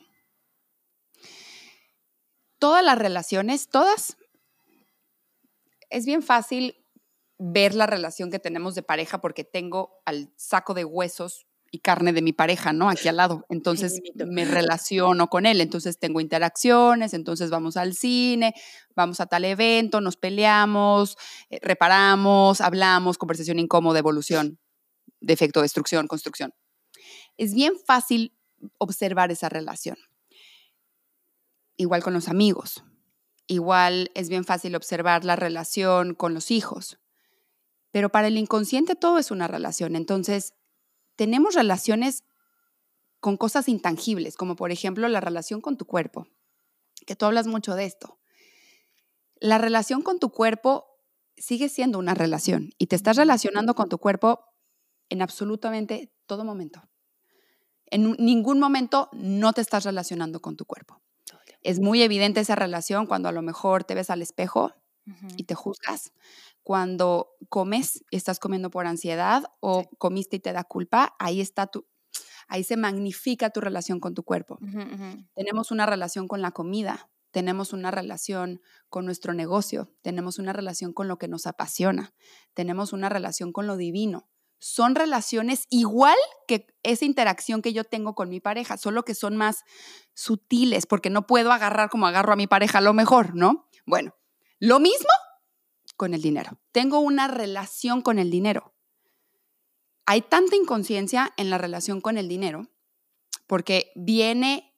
Todas las relaciones, todas, es bien fácil ver la relación que tenemos de pareja porque tengo al saco de huesos y carne de mi pareja, ¿no? Aquí al lado. Ay, Entonces mimito. me relaciono con él. Entonces tengo interacciones, entonces vamos al cine, vamos a tal evento, nos peleamos, reparamos, hablamos, conversación incómoda, evolución, defecto, destrucción, construcción. Es bien fácil observar esa relación. Igual con los amigos. Igual es bien fácil observar la relación con los hijos. Pero para el inconsciente todo es una relación. Entonces, tenemos relaciones con cosas intangibles, como por ejemplo la relación con tu cuerpo, que tú hablas mucho de esto. La relación con tu cuerpo sigue siendo una relación y te estás relacionando con tu cuerpo en absolutamente todo momento. En ningún momento no te estás relacionando con tu cuerpo. Es muy evidente esa relación cuando a lo mejor te ves al espejo y te juzgas, cuando comes y estás comiendo por ansiedad o comiste y te da culpa, ahí se magnifica tu relación con tu cuerpo. Tenemos una relación con la comida, tenemos una relación con nuestro negocio, tenemos una relación con lo que nos apasiona, tenemos una relación con lo divino. Son relaciones igual que esa interacción que yo tengo con mi pareja, solo que son más sutiles, porque no puedo agarrar como agarro a mi pareja a lo mejor, ¿no? Bueno, lo mismo con el dinero. Tengo una relación con el dinero. Hay tanta inconsciencia en la relación con el dinero porque viene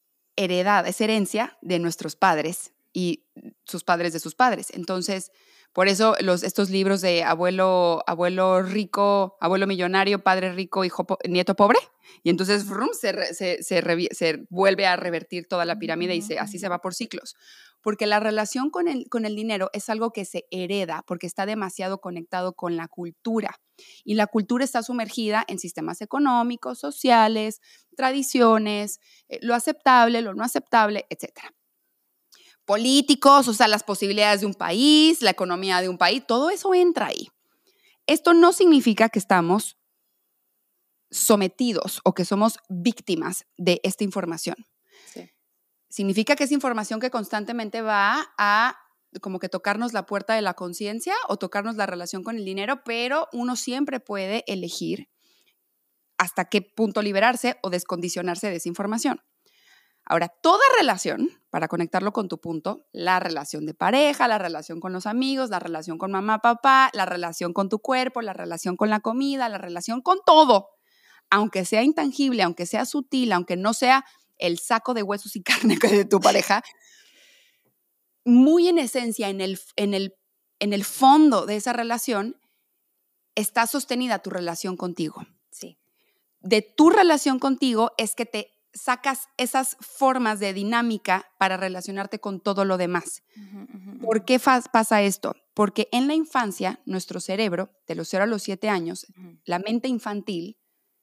heredada, es herencia de nuestros padres y sus padres de sus padres. Entonces, Por eso estos libros de abuelo rico, abuelo millonario, padre rico, nieto pobre, y entonces se vuelve a revertir toda la pirámide y así se va por ciclos. Porque la relación con el dinero es algo que se hereda porque está demasiado conectado con la cultura. Y la cultura está sumergida en sistemas económicos, sociales, tradiciones, lo aceptable, lo no aceptable, etcétera. Políticos, o sea, las posibilidades de un país, la economía de un país, todo eso entra ahí. Esto no significa que estamos sometidos o que somos víctimas de esta información. Sí. Significa que es información que constantemente va a como que tocarnos la puerta de la conciencia o tocarnos la relación con el dinero, pero uno siempre puede elegir hasta qué punto liberarse o descondicionarse de esa información. Ahora, toda relación, para conectarlo con tu punto, la relación de pareja, la relación con los amigos, la relación con mamá, papá, la relación con tu cuerpo, la relación con la comida, la relación con todo, aunque sea intangible, aunque sea sutil, aunque no sea el saco de huesos y carne de tu pareja, muy en esencia, en el fondo de esa relación, está sostenida tu relación contigo. Sí. De tu relación contigo es que te sacas esas formas de dinámica para relacionarte con todo lo demás. ¿Por qué pasa esto? Porque en la infancia, nuestro cerebro, de los 0 a los 7 años, la mente infantil,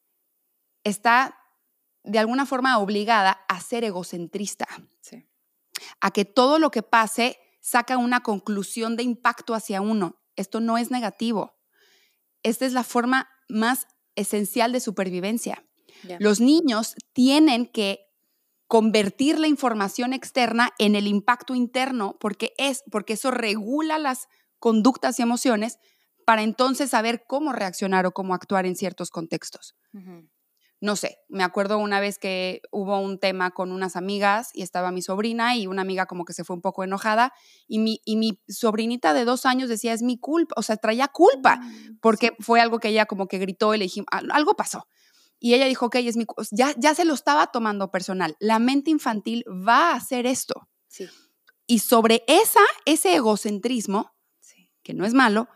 está de alguna forma obligada a ser egocentrista. Sí. A que todo lo que pase saca una conclusión de impacto hacia uno. Esto no es negativo. Esta es la forma más esencial de supervivencia. Yeah. Los niños tienen que convertir la información externa en el impacto interno porque eso regula las conductas y emociones para entonces saber cómo reaccionar o cómo actuar en ciertos contextos. No sé, me acuerdo una vez que hubo un tema con unas amigas y estaba mi sobrina y una amiga como que se fue un poco enojada y mi sobrinita de 2 años decía, es mi culpa, o sea, traía culpa porque fue algo que ella como que gritó y le dijimos, algo pasó. Y ella dijo, ok, es mi culpa, ya se lo estaba tomando personal. La mente infantil va a hacer esto. Sí. Y sobre ese egocentrismo, sí, que no es malo,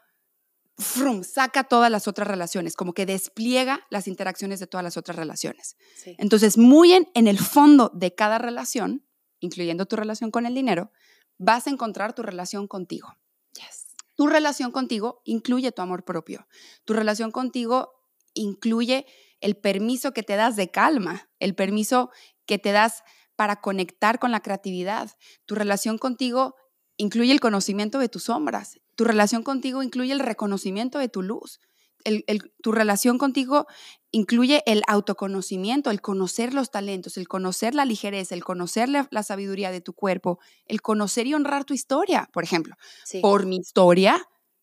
saca todas las otras relaciones, como que despliega las interacciones de todas las otras relaciones. Sí. Entonces, muy en el fondo de cada relación, incluyendo tu relación con el dinero, vas a encontrar tu relación contigo. Yes. Tu relación contigo incluye tu amor propio. Tu relación contigo incluye el permiso que te das de calma, el permiso que te das para conectar con la creatividad. Tu relación contigo incluye el conocimiento de tus sombras. Tu relación contigo incluye el reconocimiento de tu luz. Tu relación contigo incluye el autoconocimiento, el conocer los talentos, el conocer la ligereza, el conocer la sabiduría de tu cuerpo, el conocer y honrar tu historia, por ejemplo. Sí. Por mi historia,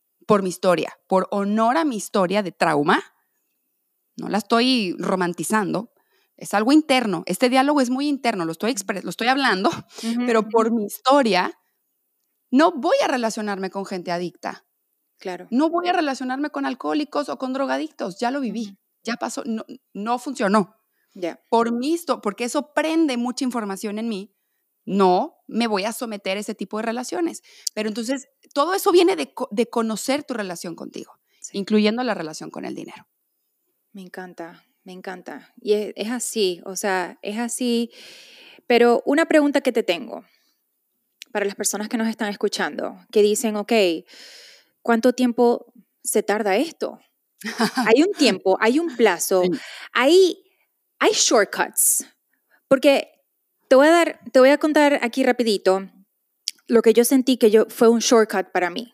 por honor a mi historia de trauma, no la estoy romantizando, es algo interno. Este diálogo es muy interno, lo estoy hablando, pero por mi historia, no voy a relacionarme con gente adicta. Claro. No voy a relacionarme con alcohólicos o con drogadictos. Ya lo viví, ya pasó, no funcionó. Yeah. Porque eso prende mucha información en mí, no me voy a someter a ese tipo de relaciones. Pero entonces, todo eso viene de conocer tu relación contigo, sí, incluyendo la relación con el dinero. Me encanta, me encanta. Y es así, o sea, es así. Pero una pregunta que te tengo para las personas que nos están escuchando, que dicen, ok, ¿cuánto tiempo se tarda esto? Hay un tiempo, hay un plazo, sí, hay shortcuts. Porque te voy a contar aquí rapidito lo que yo sentí que fue un shortcut para mí.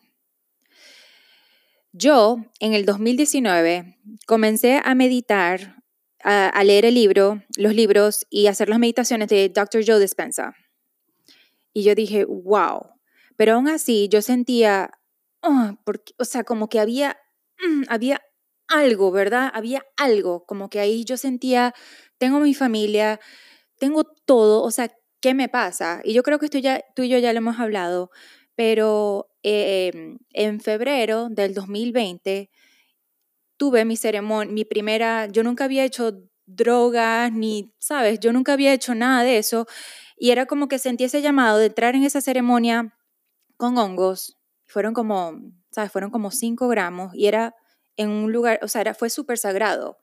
Yo, en el 2019, comencé a meditar, a leer los libros y hacer las meditaciones de Dr. Joe Dispenza. Y yo dije, wow. Pero aún así, yo sentía, o sea, como que había algo, ¿verdad? Había algo, como que ahí yo sentía, tengo mi familia, tengo todo, o sea, ¿qué me pasa? Y yo creo que tú y yo ya lo hemos hablado, pero en febrero del 2020 tuve mi ceremonia, mi primera, yo nunca había hecho drogas, ni, ¿sabes? Yo nunca había hecho nada de eso y era como que sentí ese llamado de entrar en esa ceremonia con hongos. fueron como, ¿sabes? Fueron como 5 gramos y era en un lugar, o sea, fue súper sagrado.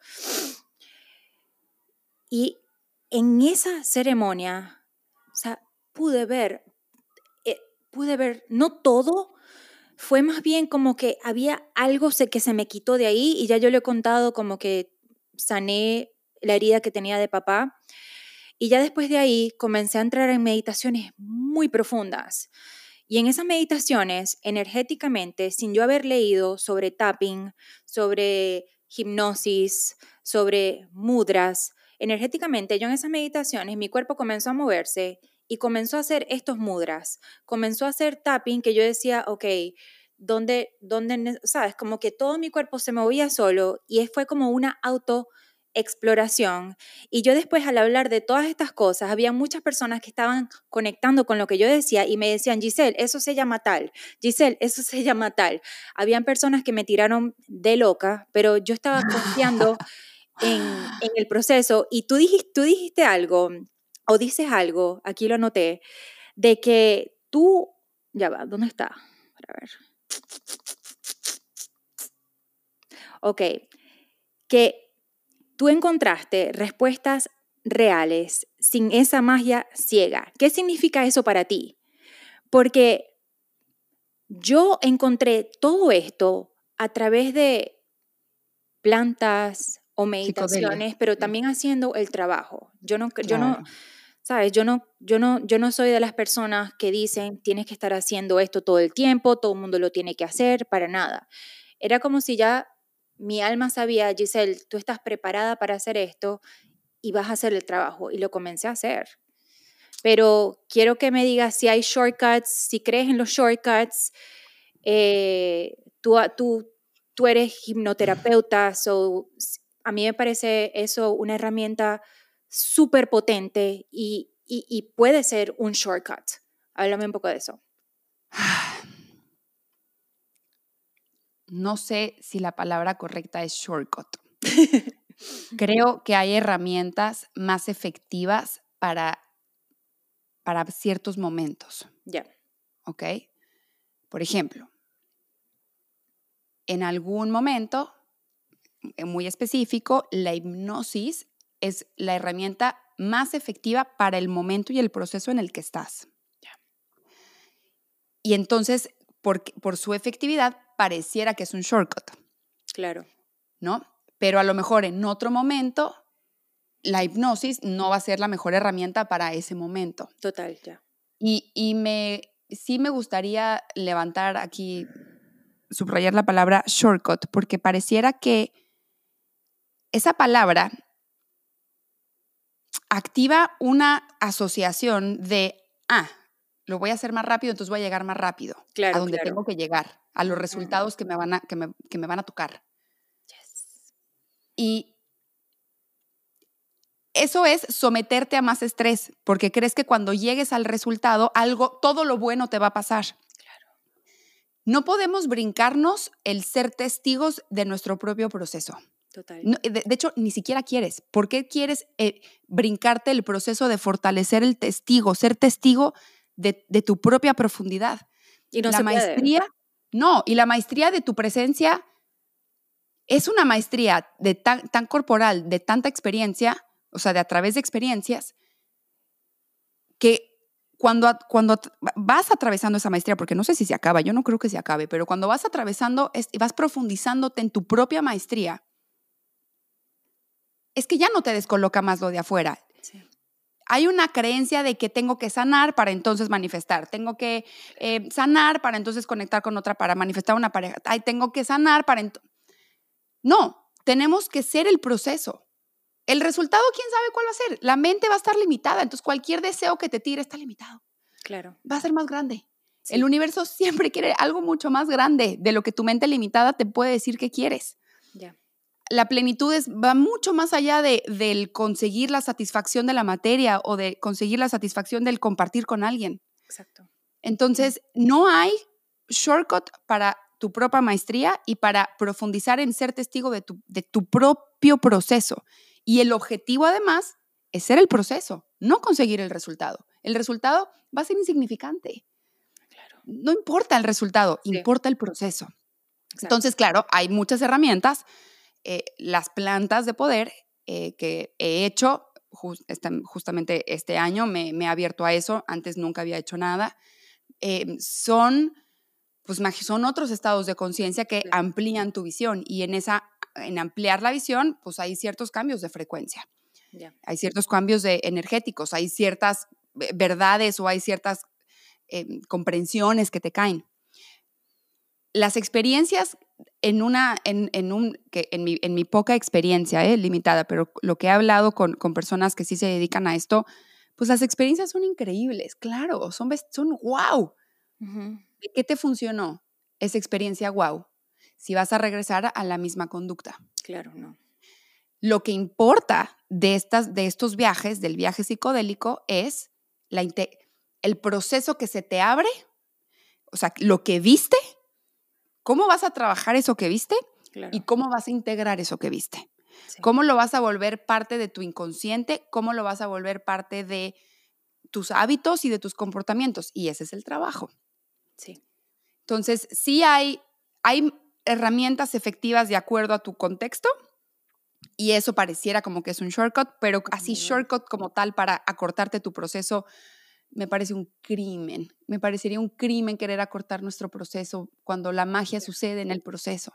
Y en esa ceremonia, o sea, pude ver, no todo, fue más bien como que había algo que se me quitó de ahí y ya yo le he contado como que sané la herida que tenía de papá. Y ya después de ahí comencé a entrar en meditaciones muy profundas. Y en esas meditaciones, energéticamente, sin yo haber leído sobre tapping, sobre hipnosis, sobre mudras, energéticamente yo en esas meditaciones mi cuerpo comenzó a moverse y comenzó a hacer estos mudras, comenzó a hacer tapping que yo decía, ok, ¿dónde, sabes? Como que todo mi cuerpo se movía solo y fue como una autoexploración. Y yo después al hablar de todas estas cosas, había muchas personas que estaban conectando con lo que yo decía y me decían, Giselle, eso se llama tal, Giselle, eso se llama tal. Habían personas que me tiraron de loca, pero yo estaba confiando en el proceso y tú dijiste algo, o dices algo, aquí lo anoté, de que tú, ya va, ¿dónde está? Para ver. Ok, que tú encontraste respuestas reales sin esa magia ciega. ¿Qué significa eso para ti? Porque yo encontré todo esto a través de plantas o meditaciones, pero también haciendo el trabajo. Yo no, ¿sabes? Yo no soy de las personas que dicen tienes que estar haciendo esto todo el tiempo, todo el mundo lo tiene que hacer, para nada. Era como si ya mi alma sabía, Giselle, tú estás preparada para hacer esto y vas a hacer el trabajo. Y lo comencé a hacer. Pero quiero que me digas si hay shortcuts, si crees en los shortcuts. Tú eres hipnoterapeuta, a mí me parece eso una herramienta súper potente y puede ser un shortcut. Háblame un poco de eso. No sé si la palabra correcta es shortcut. Creo que hay herramientas más efectivas para ciertos momentos. Ya. ¿Ok? Por ejemplo, en algún momento muy específico, la hipnosis es la herramienta más efectiva para el momento y el proceso en el que estás. Ya. Y entonces, por su efectividad, pareciera que es un shortcut. Claro. ¿No? Pero a lo mejor en otro momento, la hipnosis no va a ser la mejor herramienta para ese momento. Total, ya. Y sí me gustaría levantar aquí, subrayar la palabra shortcut, porque pareciera que esa palabra activa una asociación de, lo voy a hacer más rápido, entonces voy a llegar más rápido a donde tengo que llegar, a los resultados que me van a tocar. Yes. Y eso es someterte a más estrés, porque crees que cuando llegues al resultado, todo lo bueno te va a pasar. Claro. No podemos brincarnos el ser testigos de nuestro propio proceso. Total. No, de hecho, ni siquiera quieres. ¿Por qué quieres brincarte el proceso de fortalecer el testigo, ser testigo de tu propia profundidad? Y no la se maestría, puede. No, y la maestría de tu presencia es una maestría tan corporal, de tanta experiencia, o sea, de a través de experiencias, que cuando vas atravesando esa maestría, porque no sé si se acaba, yo no creo que se acabe, pero cuando vas atravesando y vas profundizándote en tu propia maestría, es que ya no te descoloca más lo de afuera. Sí. Hay una creencia de que tengo que sanar para entonces manifestar. Tengo que sanar para entonces conectar con otra para manifestar una pareja. Tengo que sanar para... No, tenemos que ser el proceso. El resultado, ¿quién sabe cuál va a ser? La mente va a estar limitada, entonces cualquier deseo que te tire está limitado. Claro. Va a ser más grande. Sí. El universo siempre quiere algo mucho más grande de lo que tu mente limitada te puede decir que quieres. Ya. La plenitud va mucho más allá del conseguir la satisfacción de la materia o de conseguir la satisfacción del compartir con alguien. Exacto. Entonces, no hay shortcut para tu propia maestría y para profundizar en ser testigo de tu propio proceso. Y el objetivo, además, es ser el proceso, no conseguir el resultado. El resultado va a ser insignificante. Claro. no importa el resultado, Sí, importa el proceso. exacto. Entonces, claro, hay muchas herramientas, las plantas de poder que he hecho justamente este año, me he abierto a eso, antes nunca había hecho nada, son otros estados de conciencia que Sí, amplían tu visión y en ampliar la visión, pues hay ciertos cambios de frecuencia, ya. hay ciertos cambios energéticos, hay ciertas verdades o hay ciertas comprensiones que te caen. Las experiencias en mi poca experiencia, limitada, pero lo que he hablado con personas que sí se dedican a esto, pues las experiencias son increíbles, claro, son wow. Ujú. ¿De qué te funcionó esa experiencia wow? Si vas a regresar a la misma conducta. Claro, no. Lo que importa de estos viajes, del viaje psicodélico, es el proceso que se te abre, o sea, lo que viste, cómo vas a trabajar eso que viste y Claro, cómo vas a integrar eso que viste. sí, ¿Cómo lo vas a volver parte de tu inconsciente? ¿Cómo lo vas a volver parte de tus hábitos y de tus comportamientos? Y ese es el trabajo. sí. Entonces, sí hay herramientas efectivas de acuerdo a tu contexto y eso pareciera como que es un shortcut, pero así No, shortcut como tal para acortarte tu proceso, me parece un crimen. Me parecería un crimen querer acortar nuestro proceso cuando la magia sí, sucede en el proceso.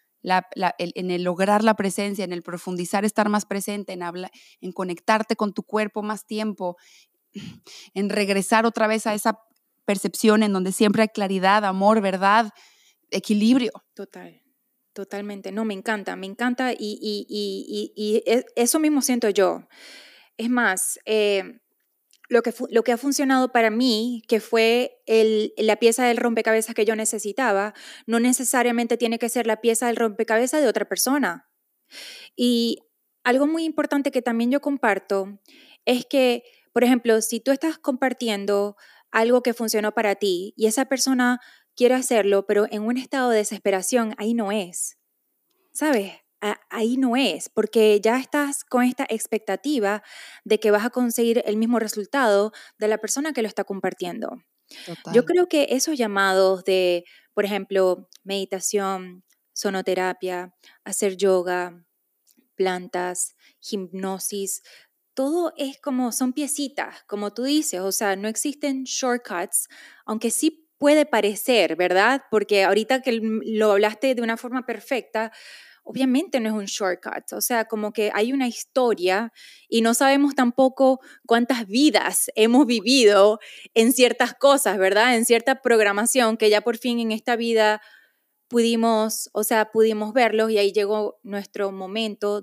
En el lograr la presencia, en el profundizar, estar más presente, en conectarte con tu cuerpo más tiempo, en regresar otra vez a esa percepción en donde siempre hay claridad, amor, verdad, equilibrio. total, totalmente. No, me encanta eso mismo siento yo. Es más, lo que ha funcionado para mí, que fue la pieza del rompecabezas que yo necesitaba, no necesariamente tiene que ser la pieza del rompecabezas de otra persona. Y algo muy importante que también yo comparto es que, por ejemplo, si tú estás compartiendo algo que funcionó para ti y esa persona quiere hacerlo, pero en un estado de desesperación, ahí no es, ¿sabes? Ahí no es, porque ya estás con esta expectativa de que vas a conseguir el mismo resultado de la persona que lo está compartiendo. Yo Total. creo que esos llamados de, por ejemplo, meditación, sonoterapia, hacer yoga, plantas, hipnosis, todo es como, son piecitas, como tú dices, o sea, no existen shortcuts, aunque sí puede parecer, ¿verdad? Porque ahorita que lo hablaste de una forma perfecta, obviamente no es un shortcut, o sea, como que hay una historia y no sabemos tampoco cuántas vidas hemos vivido en ciertas cosas, ¿verdad? En cierta programación que ya por fin en esta vida pudimos, o sea, pudimos verlos y ahí llegó nuestro momento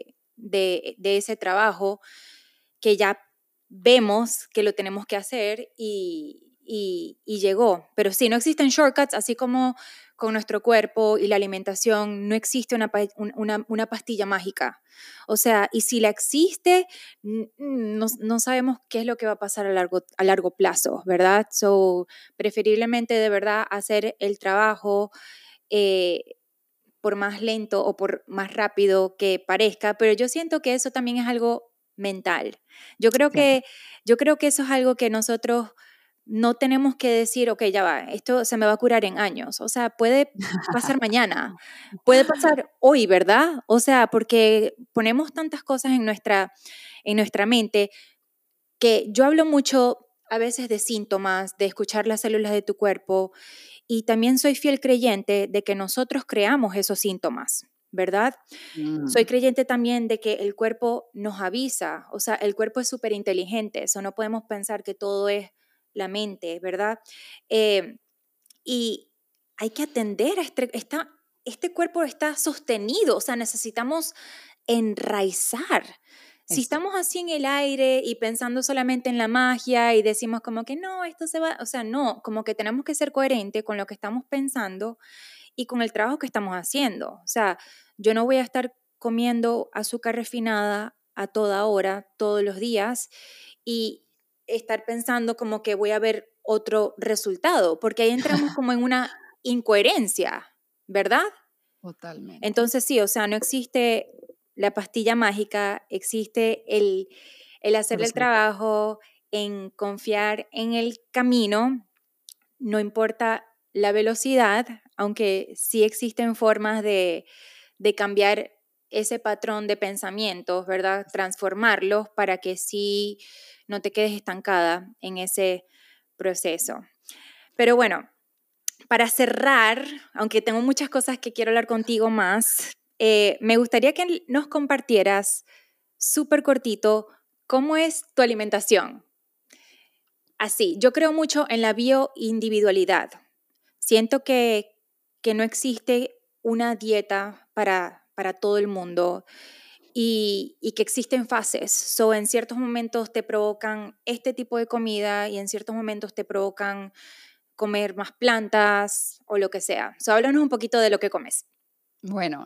de ese trabajo que ya vemos que lo tenemos que hacer y llegó. Pero sí, no existen shortcuts, así como con nuestro cuerpo y la alimentación, no existe una pastilla mágica. O sea, y si la existe, no sabemos qué es lo que va a pasar a largo plazo, ¿verdad? So, preferiblemente de verdad hacer el trabajo eh, por más lento o por más rápido que parezca, pero yo siento que eso también es algo mental. Yo creo Claro. que, yo creo que eso es algo que nosotros no tenemos que decir, ok, ya va, esto se me va a curar en años. O sea, puede pasar mañana, puede pasar hoy, ¿verdad? O sea, porque ponemos tantas cosas en nuestra mente que yo hablo mucho a veces de síntomas, de escuchar las células de tu cuerpo, y también soy fiel creyente de que nosotros creamos esos síntomas, ¿verdad? Soy Mm, creyente también de que el cuerpo nos avisa, o sea, el cuerpo es súper inteligente, eso no podemos pensar que todo es la mente, ¿verdad? Eh, y hay que atender a este cuerpo está sostenido, o sea, necesitamos enraizar. Si eso. estamos así en el aire y pensando solamente en la magia y decimos como que no, esto se va, o sea, no, como que tenemos que ser coherentes con lo que estamos pensando y con el trabajo que estamos haciendo. O sea, yo no voy a estar comiendo azúcar refinada a toda hora, todos los días, y estar pensando como que voy a ver otro resultado, porque ahí entramos como en una incoherencia, ¿verdad? Totalmente. Entonces sí, o sea, no existe la pastilla mágica, existe el hacerle el Proceso. trabajo, en confiar en el camino, no importa la velocidad, aunque sí existen formas de cambiar ese patrón de pensamientos, ¿verdad? Transformarlos para que sí no te quedes estancada en ese proceso. Pero bueno, para cerrar, aunque tengo muchas cosas que quiero hablar contigo más, me gustaría que nos compartieras súper cortito cómo es tu alimentación. Así, yo creo mucho en la bioindividualidad. Siento que no existe una dieta para todo el mundo y que existen fases. So, en ciertos momentos te provocan este tipo de comida y en ciertos momentos te provocan comer más plantas o lo que sea. So, háblanos un poquito de lo que comes. Bueno,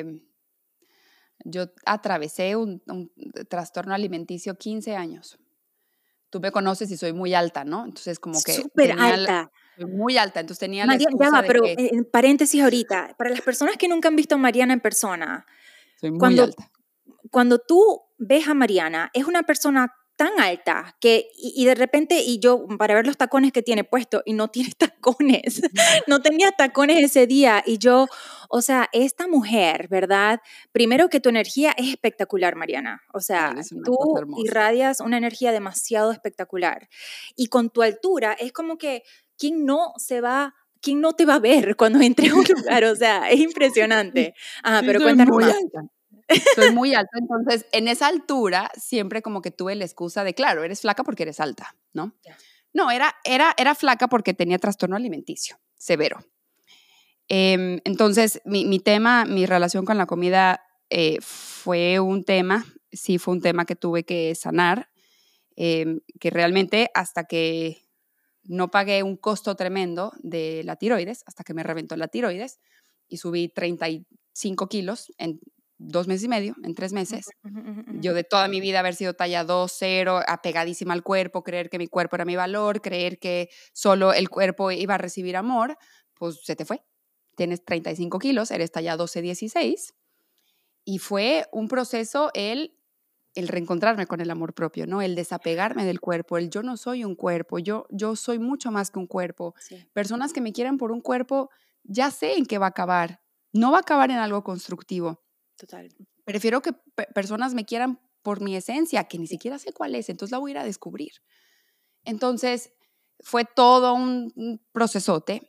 yo atravesé un trastorno alimenticio 15 años. Tú me conoces y soy muy alta, ¿no? Entonces, como que Súper alta. soy muy alta, entonces tenía la Mariana, ya excusa va, de pero que en paréntesis ahorita, para las personas que nunca han visto a Mariana en persona, soy muy cuando, alta. cuando tú ves a Mariana, es una persona tan alta que, y de repente, y yo, para ver los tacones que tiene puesto, y no tiene tacones, no tenía tacones ese día, y yo, o sea, esta mujer, ¿verdad? Primero que tu energía es espectacular, Mariana, o sea, Eres una cosa tú hermosa. irradias una energía demasiado espectacular, y con tu altura es como que, ¿quién no te va a ver cuando entre a un lugar? O sea, es impresionante. Ah, Sí, pero soy cuéntanos muy más. alta. Soy muy alta, entonces en esa altura siempre como que tuve la excusa de, claro, eres flaca porque eres alta, ¿no? Ya. No, era flaca porque tenía trastorno alimenticio severo. Entonces, mi relación con la comida fue un tema, sí fue un tema que tuve que sanar, que realmente hasta que no pagué un costo tremendo de la tiroides, hasta que me reventó la tiroides y subí 35 kilos en 2 meses y medio, en 3 Ujú, meses. ujú, ujú, ujú. Yo de toda mi vida haber sido talla 2, 0, apegadísima al cuerpo, creer que mi cuerpo era mi valor, creer que solo el cuerpo iba a recibir amor, pues se te fue. Tienes 35 kilos, eres talla 12, 16. Y fue un proceso el reencontrarme con el amor propio, ¿no? El desapegarme del cuerpo, el yo no soy un cuerpo, yo soy mucho más que un cuerpo. Sí, Personas que me quieran por un cuerpo, ya sé en qué va a acabar. No va a acabar en algo constructivo. total. Prefiero que personas me quieran por mi esencia, que ni Sí. siquiera sé cuál es, entonces la voy a ir a descubrir. Entonces, fue todo un procesote.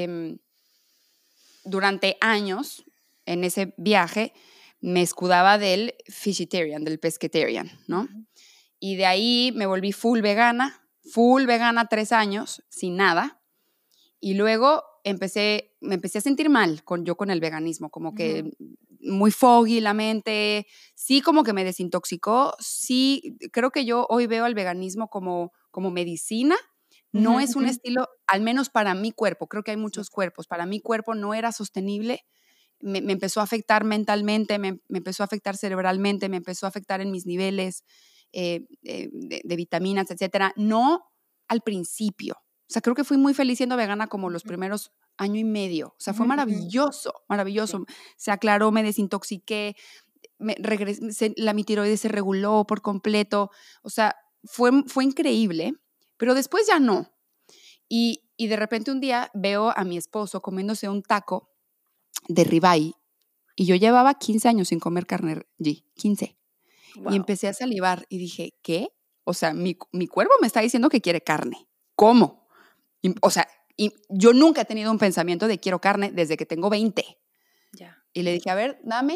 Durante años, en ese viaje, me escudaba del fishitarian, del pescatarian, ¿no? Ujú. Y de ahí me volví full vegana 3 años, sin nada. Y luego me empecé a sentir mal con el veganismo, como que Ujú. muy foggy la mente, sí como que me desintoxicó, sí, creo que yo hoy veo al veganismo como medicina, Ujú, no es un ujú. estilo, al menos para mi cuerpo, creo que hay Sí. muchos cuerpos, para mi cuerpo no era sostenible, me empezó a afectar mentalmente, me empezó a afectar cerebralmente, me empezó a afectar en mis niveles de vitaminas, etcétera, no al principio. O sea, creo que fui muy feliz siendo vegana como los Ujú, primeros año y medio. O sea, ujú, fue ujú. maravilloso, Sí. maravilloso. Se aclaró, me desintoxiqué, mi tiroides se reguló por completo. O sea, fue increíble, pero después ya no. Y de repente un día veo a mi esposo comiéndose un taco de ribeye y yo llevaba 15 años sin comer carne G, 15. Y Wow. empecé a salivar y dije, ¿qué? O sea, mi cuerpo me está diciendo que quiere carne. ¿Cómo? O sea, y yo nunca he tenido un pensamiento de quiero carne desde que tengo 20. Ya. Y le dije, a ver, dame.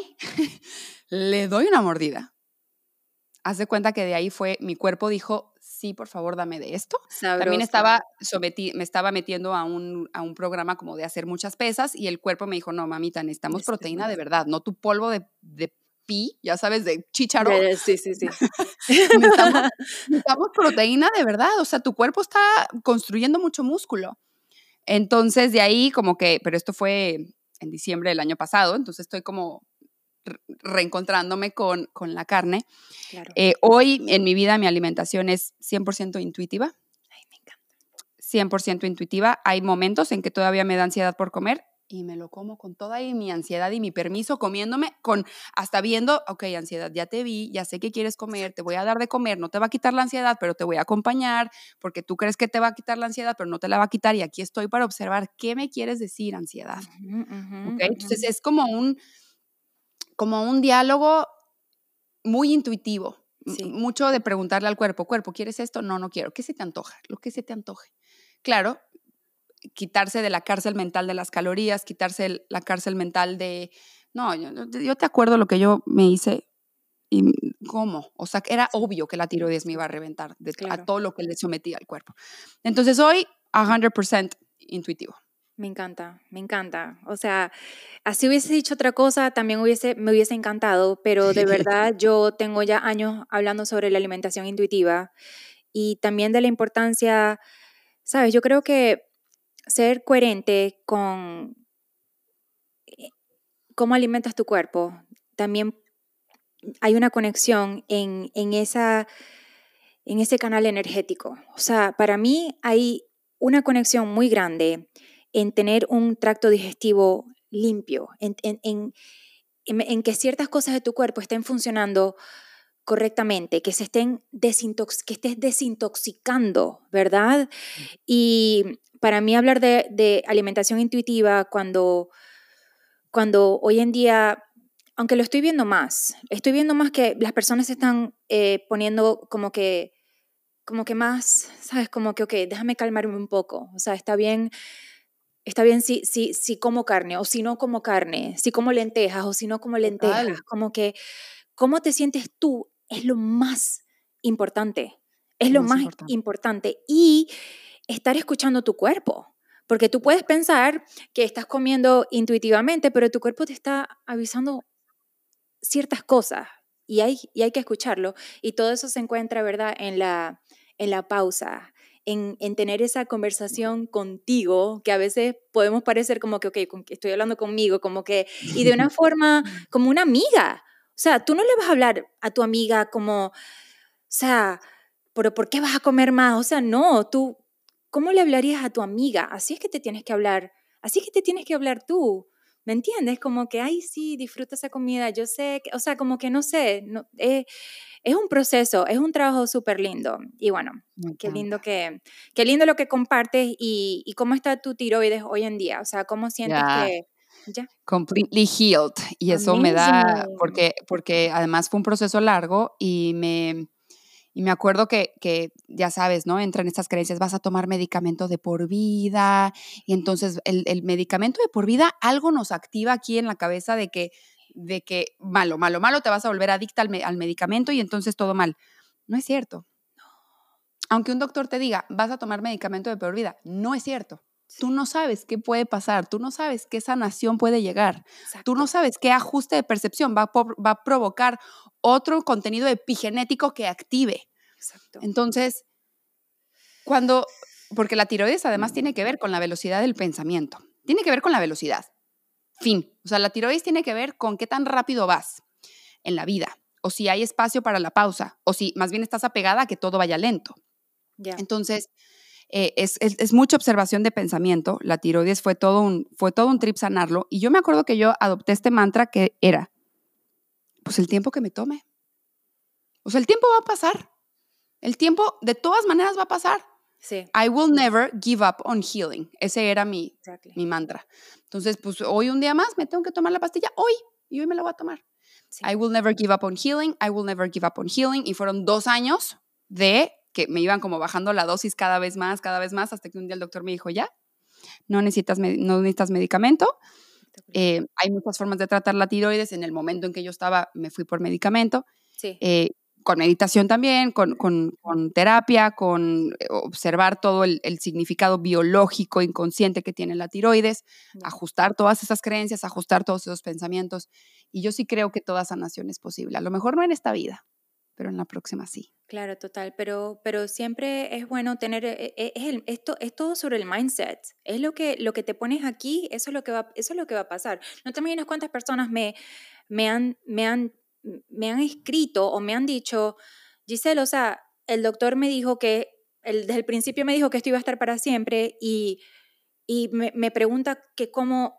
Le doy una mordida. Haz de cuenta que de ahí fue, mi cuerpo dijo, sí, por favor, dame de esto. También Sabroso. me estaba metiendo a un programa como de hacer muchas pesas y el cuerpo me dijo, no, mamita, necesitamos proteína de verdad, no tu polvo de pí, ya sabes, de chícharo. Ya, ya, sí, sí, sí. necesitamos, necesitamos proteína de verdad. O sea, tu cuerpo está construyendo mucho músculo. Entonces, de ahí como que, pero esto fue en diciembre del año pasado, entonces estoy como reencontrándome con la carne. Claro. Hoy en mi vida mi alimentación es 100% intuitiva, Ay, me encanta. 100% intuitiva. Hay momentos en que todavía me da ansiedad por comer y me lo como con toda mi ansiedad y mi permiso, comiéndome, hasta viendo, ok, ansiedad, ya te vi, ya sé que quieres comer, te voy a dar de comer, no te va a quitar la ansiedad, pero te voy a acompañar, porque tú crees que te va a quitar la ansiedad, pero no te la va a quitar, y aquí estoy para observar qué me quieres decir, ansiedad. Ujú, ujú, ¿Ok? ujú. Entonces es como un diálogo muy intuitivo, Sí. mucho de preguntarle al cuerpo, ¿quieres esto? No, no quiero. ¿Qué se te antoja? Lo que se te antoje. Claro, quitarse de la cárcel mental de las calorías, quitarse la cárcel mental de, no, yo te acuerdo lo que yo me hice y cómo, o sea, era Sí, obvio que la tiroides me sí, iba a reventar a claro. todo lo que le sometía al cuerpo. Entonces hoy 100% intuitivo. Me encanta, me encanta. O sea, así hubiese dicho otra cosa, también me hubiese encantado, pero de verdad yo tengo ya años hablando sobre la alimentación intuitiva y también de la importancia, sabes, yo creo que ser coherente con cómo alimentas tu cuerpo, también hay una conexión en ese canal energético. O sea, para mí hay una conexión muy grande en tener un tracto digestivo limpio, en que ciertas cosas de tu cuerpo estén funcionando correctamente, que que estés desintoxicando, ¿verdad? Y para mí hablar de alimentación intuitiva cuando hoy en día, aunque lo estoy viendo más que las personas se están poniendo como que más, ¿sabes? Como que, ok, déjame calmarme un poco. O sea, está bien si como carne o si no como carne, si como lentejas o si no como lentejas. Total, Como que, ¿cómo te sientes tú? Es lo más importante. Es lo más más importante. importante. Y estar escuchando tu cuerpo. Porque tú puedes pensar que estás comiendo intuitivamente, pero tu cuerpo te está avisando ciertas cosas y hay que escucharlo. Y todo eso se encuentra, ¿verdad?, en la pausa, en tener esa conversación contigo, que a veces podemos parecer como que, ok, que estoy hablando conmigo, como que, y de una forma como una amiga. O sea, tú no le vas a hablar a tu amiga como, o sea, pero ¿por qué vas a comer más? O sea, no, tú, ¿cómo le hablarías a tu amiga? Así es que te tienes que hablar, así es que te tienes que hablar tú. ¿Me entiendes? Como que, ay, sí, disfruta esa comida, yo sé, o sea, como que no sé, no, es un proceso, es un trabajo súper lindo. Y bueno, Me qué lindo encanta. qué lindo lo que compartes y cómo está tu tiroides hoy en día. O sea, cómo sientes Ya, que, ya, completely healed. Y eso me da, amazing. porque además fue un proceso largo y me acuerdo que, ya sabes, ¿no? Entran estas creencias, vas a tomar medicamento de por vida, y entonces el medicamento de por vida algo nos activa aquí en la cabeza de que malo, malo, malo, te vas a volver adicta al medicamento y entonces todo mal. No es cierto. Aunque un doctor te diga, vas a tomar medicamento de por vida, no es cierto. Tú Sí, no sabes qué puede pasar, tú no sabes qué sanación puede llegar, tú no exacto, sabes qué ajuste de percepción va a provocar otro contenido epigenético que active. exacto. Entonces, porque la tiroides además tiene que ver con la velocidad del pensamiento, tiene que ver con la velocidad, fin. O sea, la tiroides tiene que ver con qué tan rápido vas en la vida, o si hay espacio para la pausa, o si más bien estás apegada a que todo vaya lento. Ya. Entonces, es mucha observación de pensamiento. La tiroides fue todo un trip sanarlo. Y yo me acuerdo que yo adopté este mantra que era, pues el tiempo que me tome. O sea, el tiempo va a pasar. El tiempo de todas maneras va a pasar. Sí, I will never give up on healing. Ese era mi, exactly. mi mantra. Entonces, pues hoy un día más me tengo que tomar la pastilla hoy. Y hoy me la voy a tomar. Sí. I will never give up on healing. I will never give up on healing. Y fueron 2 años de que me iban como bajando la dosis cada vez más, hasta que un día el doctor me dijo, ya, no necesitas medicamento. Espectacular. Hay muchas formas de tratar la tiroides. En el momento en que yo estaba, me fui por medicamento, Sí. eh, con meditación también, con terapia, con observar todo el significado biológico inconsciente que tiene la tiroides, Ya. ajustar todas esas creencias, ajustar todos esos pensamientos. Y yo sí creo que toda sanación es posible. A lo mejor no en esta vida, pero en la próxima sí. Claro, total, pero siempre es bueno tener, esto es todo sobre el mindset, es lo que te pones aquí, eso es lo que va a pasar. No te imaginas cuántas personas me han, me han, me han escrito o me han dicho, Giselle, o sea, el doctor me dijo que, desde el principio me dijo que esto iba a estar para siempre y me pregunta que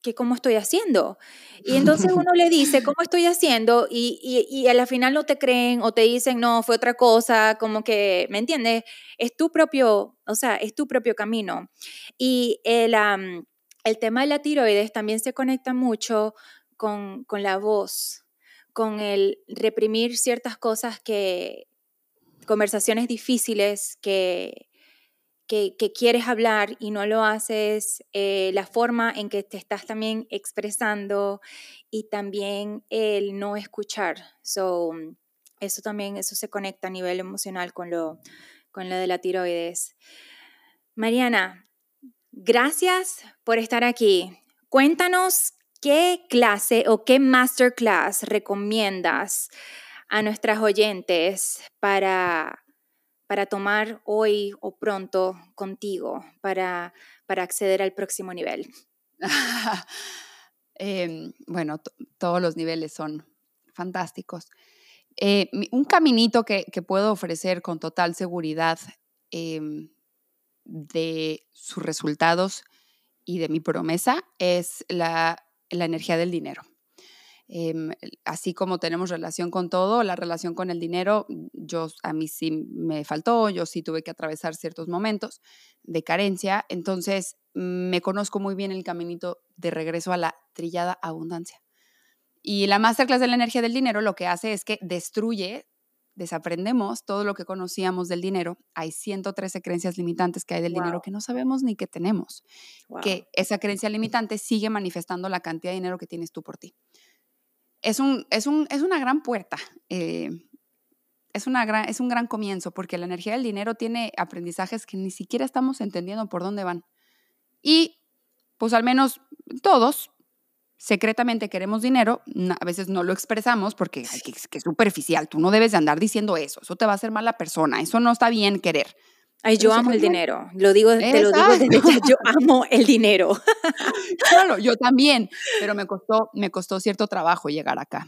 que cómo estoy haciendo. Y entonces uno le dice, ¿cómo estoy haciendo? Y a la final no te creen o te dicen, no, fue otra cosa, como que, ¿me entiendes? Es tu propio, o sea, es tu propio camino. Y el tema de la tiroides también se conecta mucho con la voz, con el reprimir ciertas cosas conversaciones difíciles que quieres hablar y no lo haces, la forma en que te estás también expresando y también el no escuchar. Eso se conecta a nivel emocional con lo de la tiroides. Mariana, gracias por estar aquí. Cuéntanos qué clase o qué masterclass recomiendas a nuestras oyentes para tomar hoy o pronto contigo para acceder al próximo nivel. Bueno, todos los niveles son fantásticos. Un caminito que puedo ofrecer con total seguridad de sus resultados y de mi promesa es la energía del dinero. Así como tenemos relación con todo, la relación con el dinero, a mí sí me faltó, yo sí tuve que atravesar ciertos momentos de carencia, entonces me conozco muy bien el caminito de regreso a la trillada abundancia. Y la masterclass de la energía del dinero lo que hace es que desaprendemos todo lo que conocíamos del dinero. Hay 113 creencias limitantes que hay del dinero que no sabemos ni que tenemos. Que esa creencia limitante sigue manifestando la cantidad de dinero que tienes tú por ti. Es una gran puerta, es un gran comienzo, porque la energía del dinero tiene aprendizajes que ni siquiera estamos entendiendo por dónde van. Y pues al menos todos secretamente queremos dinero, a veces no lo expresamos porque es superficial, tú no debes de andar diciendo eso te va a hacer mala persona, eso no está bien querer. Ay, yo amo el dinero, te lo digo desde ya, yo amo el dinero. Claro, yo también, pero me costó cierto trabajo llegar acá.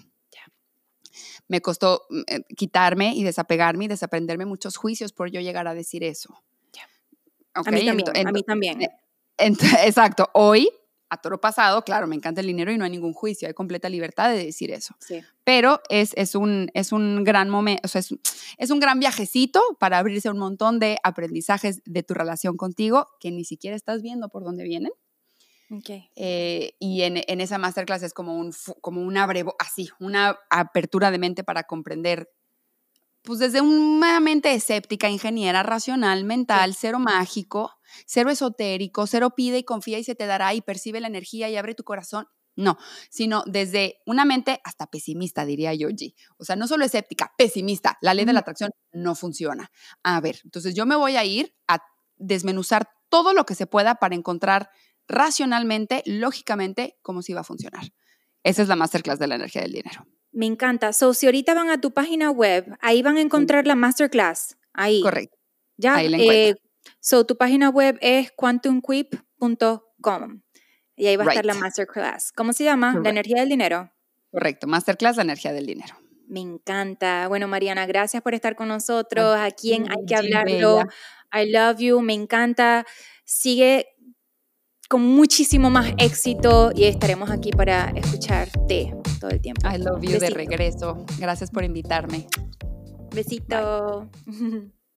Me costó quitarme y desapegarme y desaprenderme muchos juicios por yo llegar a decir eso. Okay, a mí también. Exacto, hoy, a toro pasado, claro, me encanta el dinero y no hay ningún juicio, hay completa libertad de decir eso. Sí. Pero es un gran momento, o sea, es un gran viajecito para abrirse a un montón de aprendizajes de tu relación contigo que ni siquiera estás viendo por dónde vienen. Okay. Y en esa masterclass es como una apertura de mente para comprender, pues desde una mente escéptica, ingeniera, racional, mental, cero mágico, cero esotérico, cero pide y confía y se te dará y percibe la energía y abre tu corazón. No, sino desde una mente hasta pesimista, diría yo, G. O sea, no solo escéptica, pesimista. La ley de la atracción no funciona. A ver, entonces yo me voy a ir a desmenuzar todo lo que se pueda para encontrar racionalmente, lógicamente, cómo se iba a funcionar. Esa es la masterclass de la energía del dinero. Me encanta. Si ahorita van a tu página web, ahí van a encontrar la masterclass. Ahí. Correcto. ¿Ya? Ahí la encuentran. Tu página web es quantumquip.com y ahí va a estar la masterclass. ¿Cómo se llama? Correct. La energía del dinero. Correcto. Masterclass, la energía del dinero. Me encanta. Bueno, Mariana, gracias por estar con nosotros. Aquí en Hay que Hablarlo. Bella. I love you. Me encanta. Sigue con muchísimo más éxito y estaremos aquí para escucharte todo el tiempo. I love you. Besito. De regreso. Gracias por invitarme. Besito. Bye.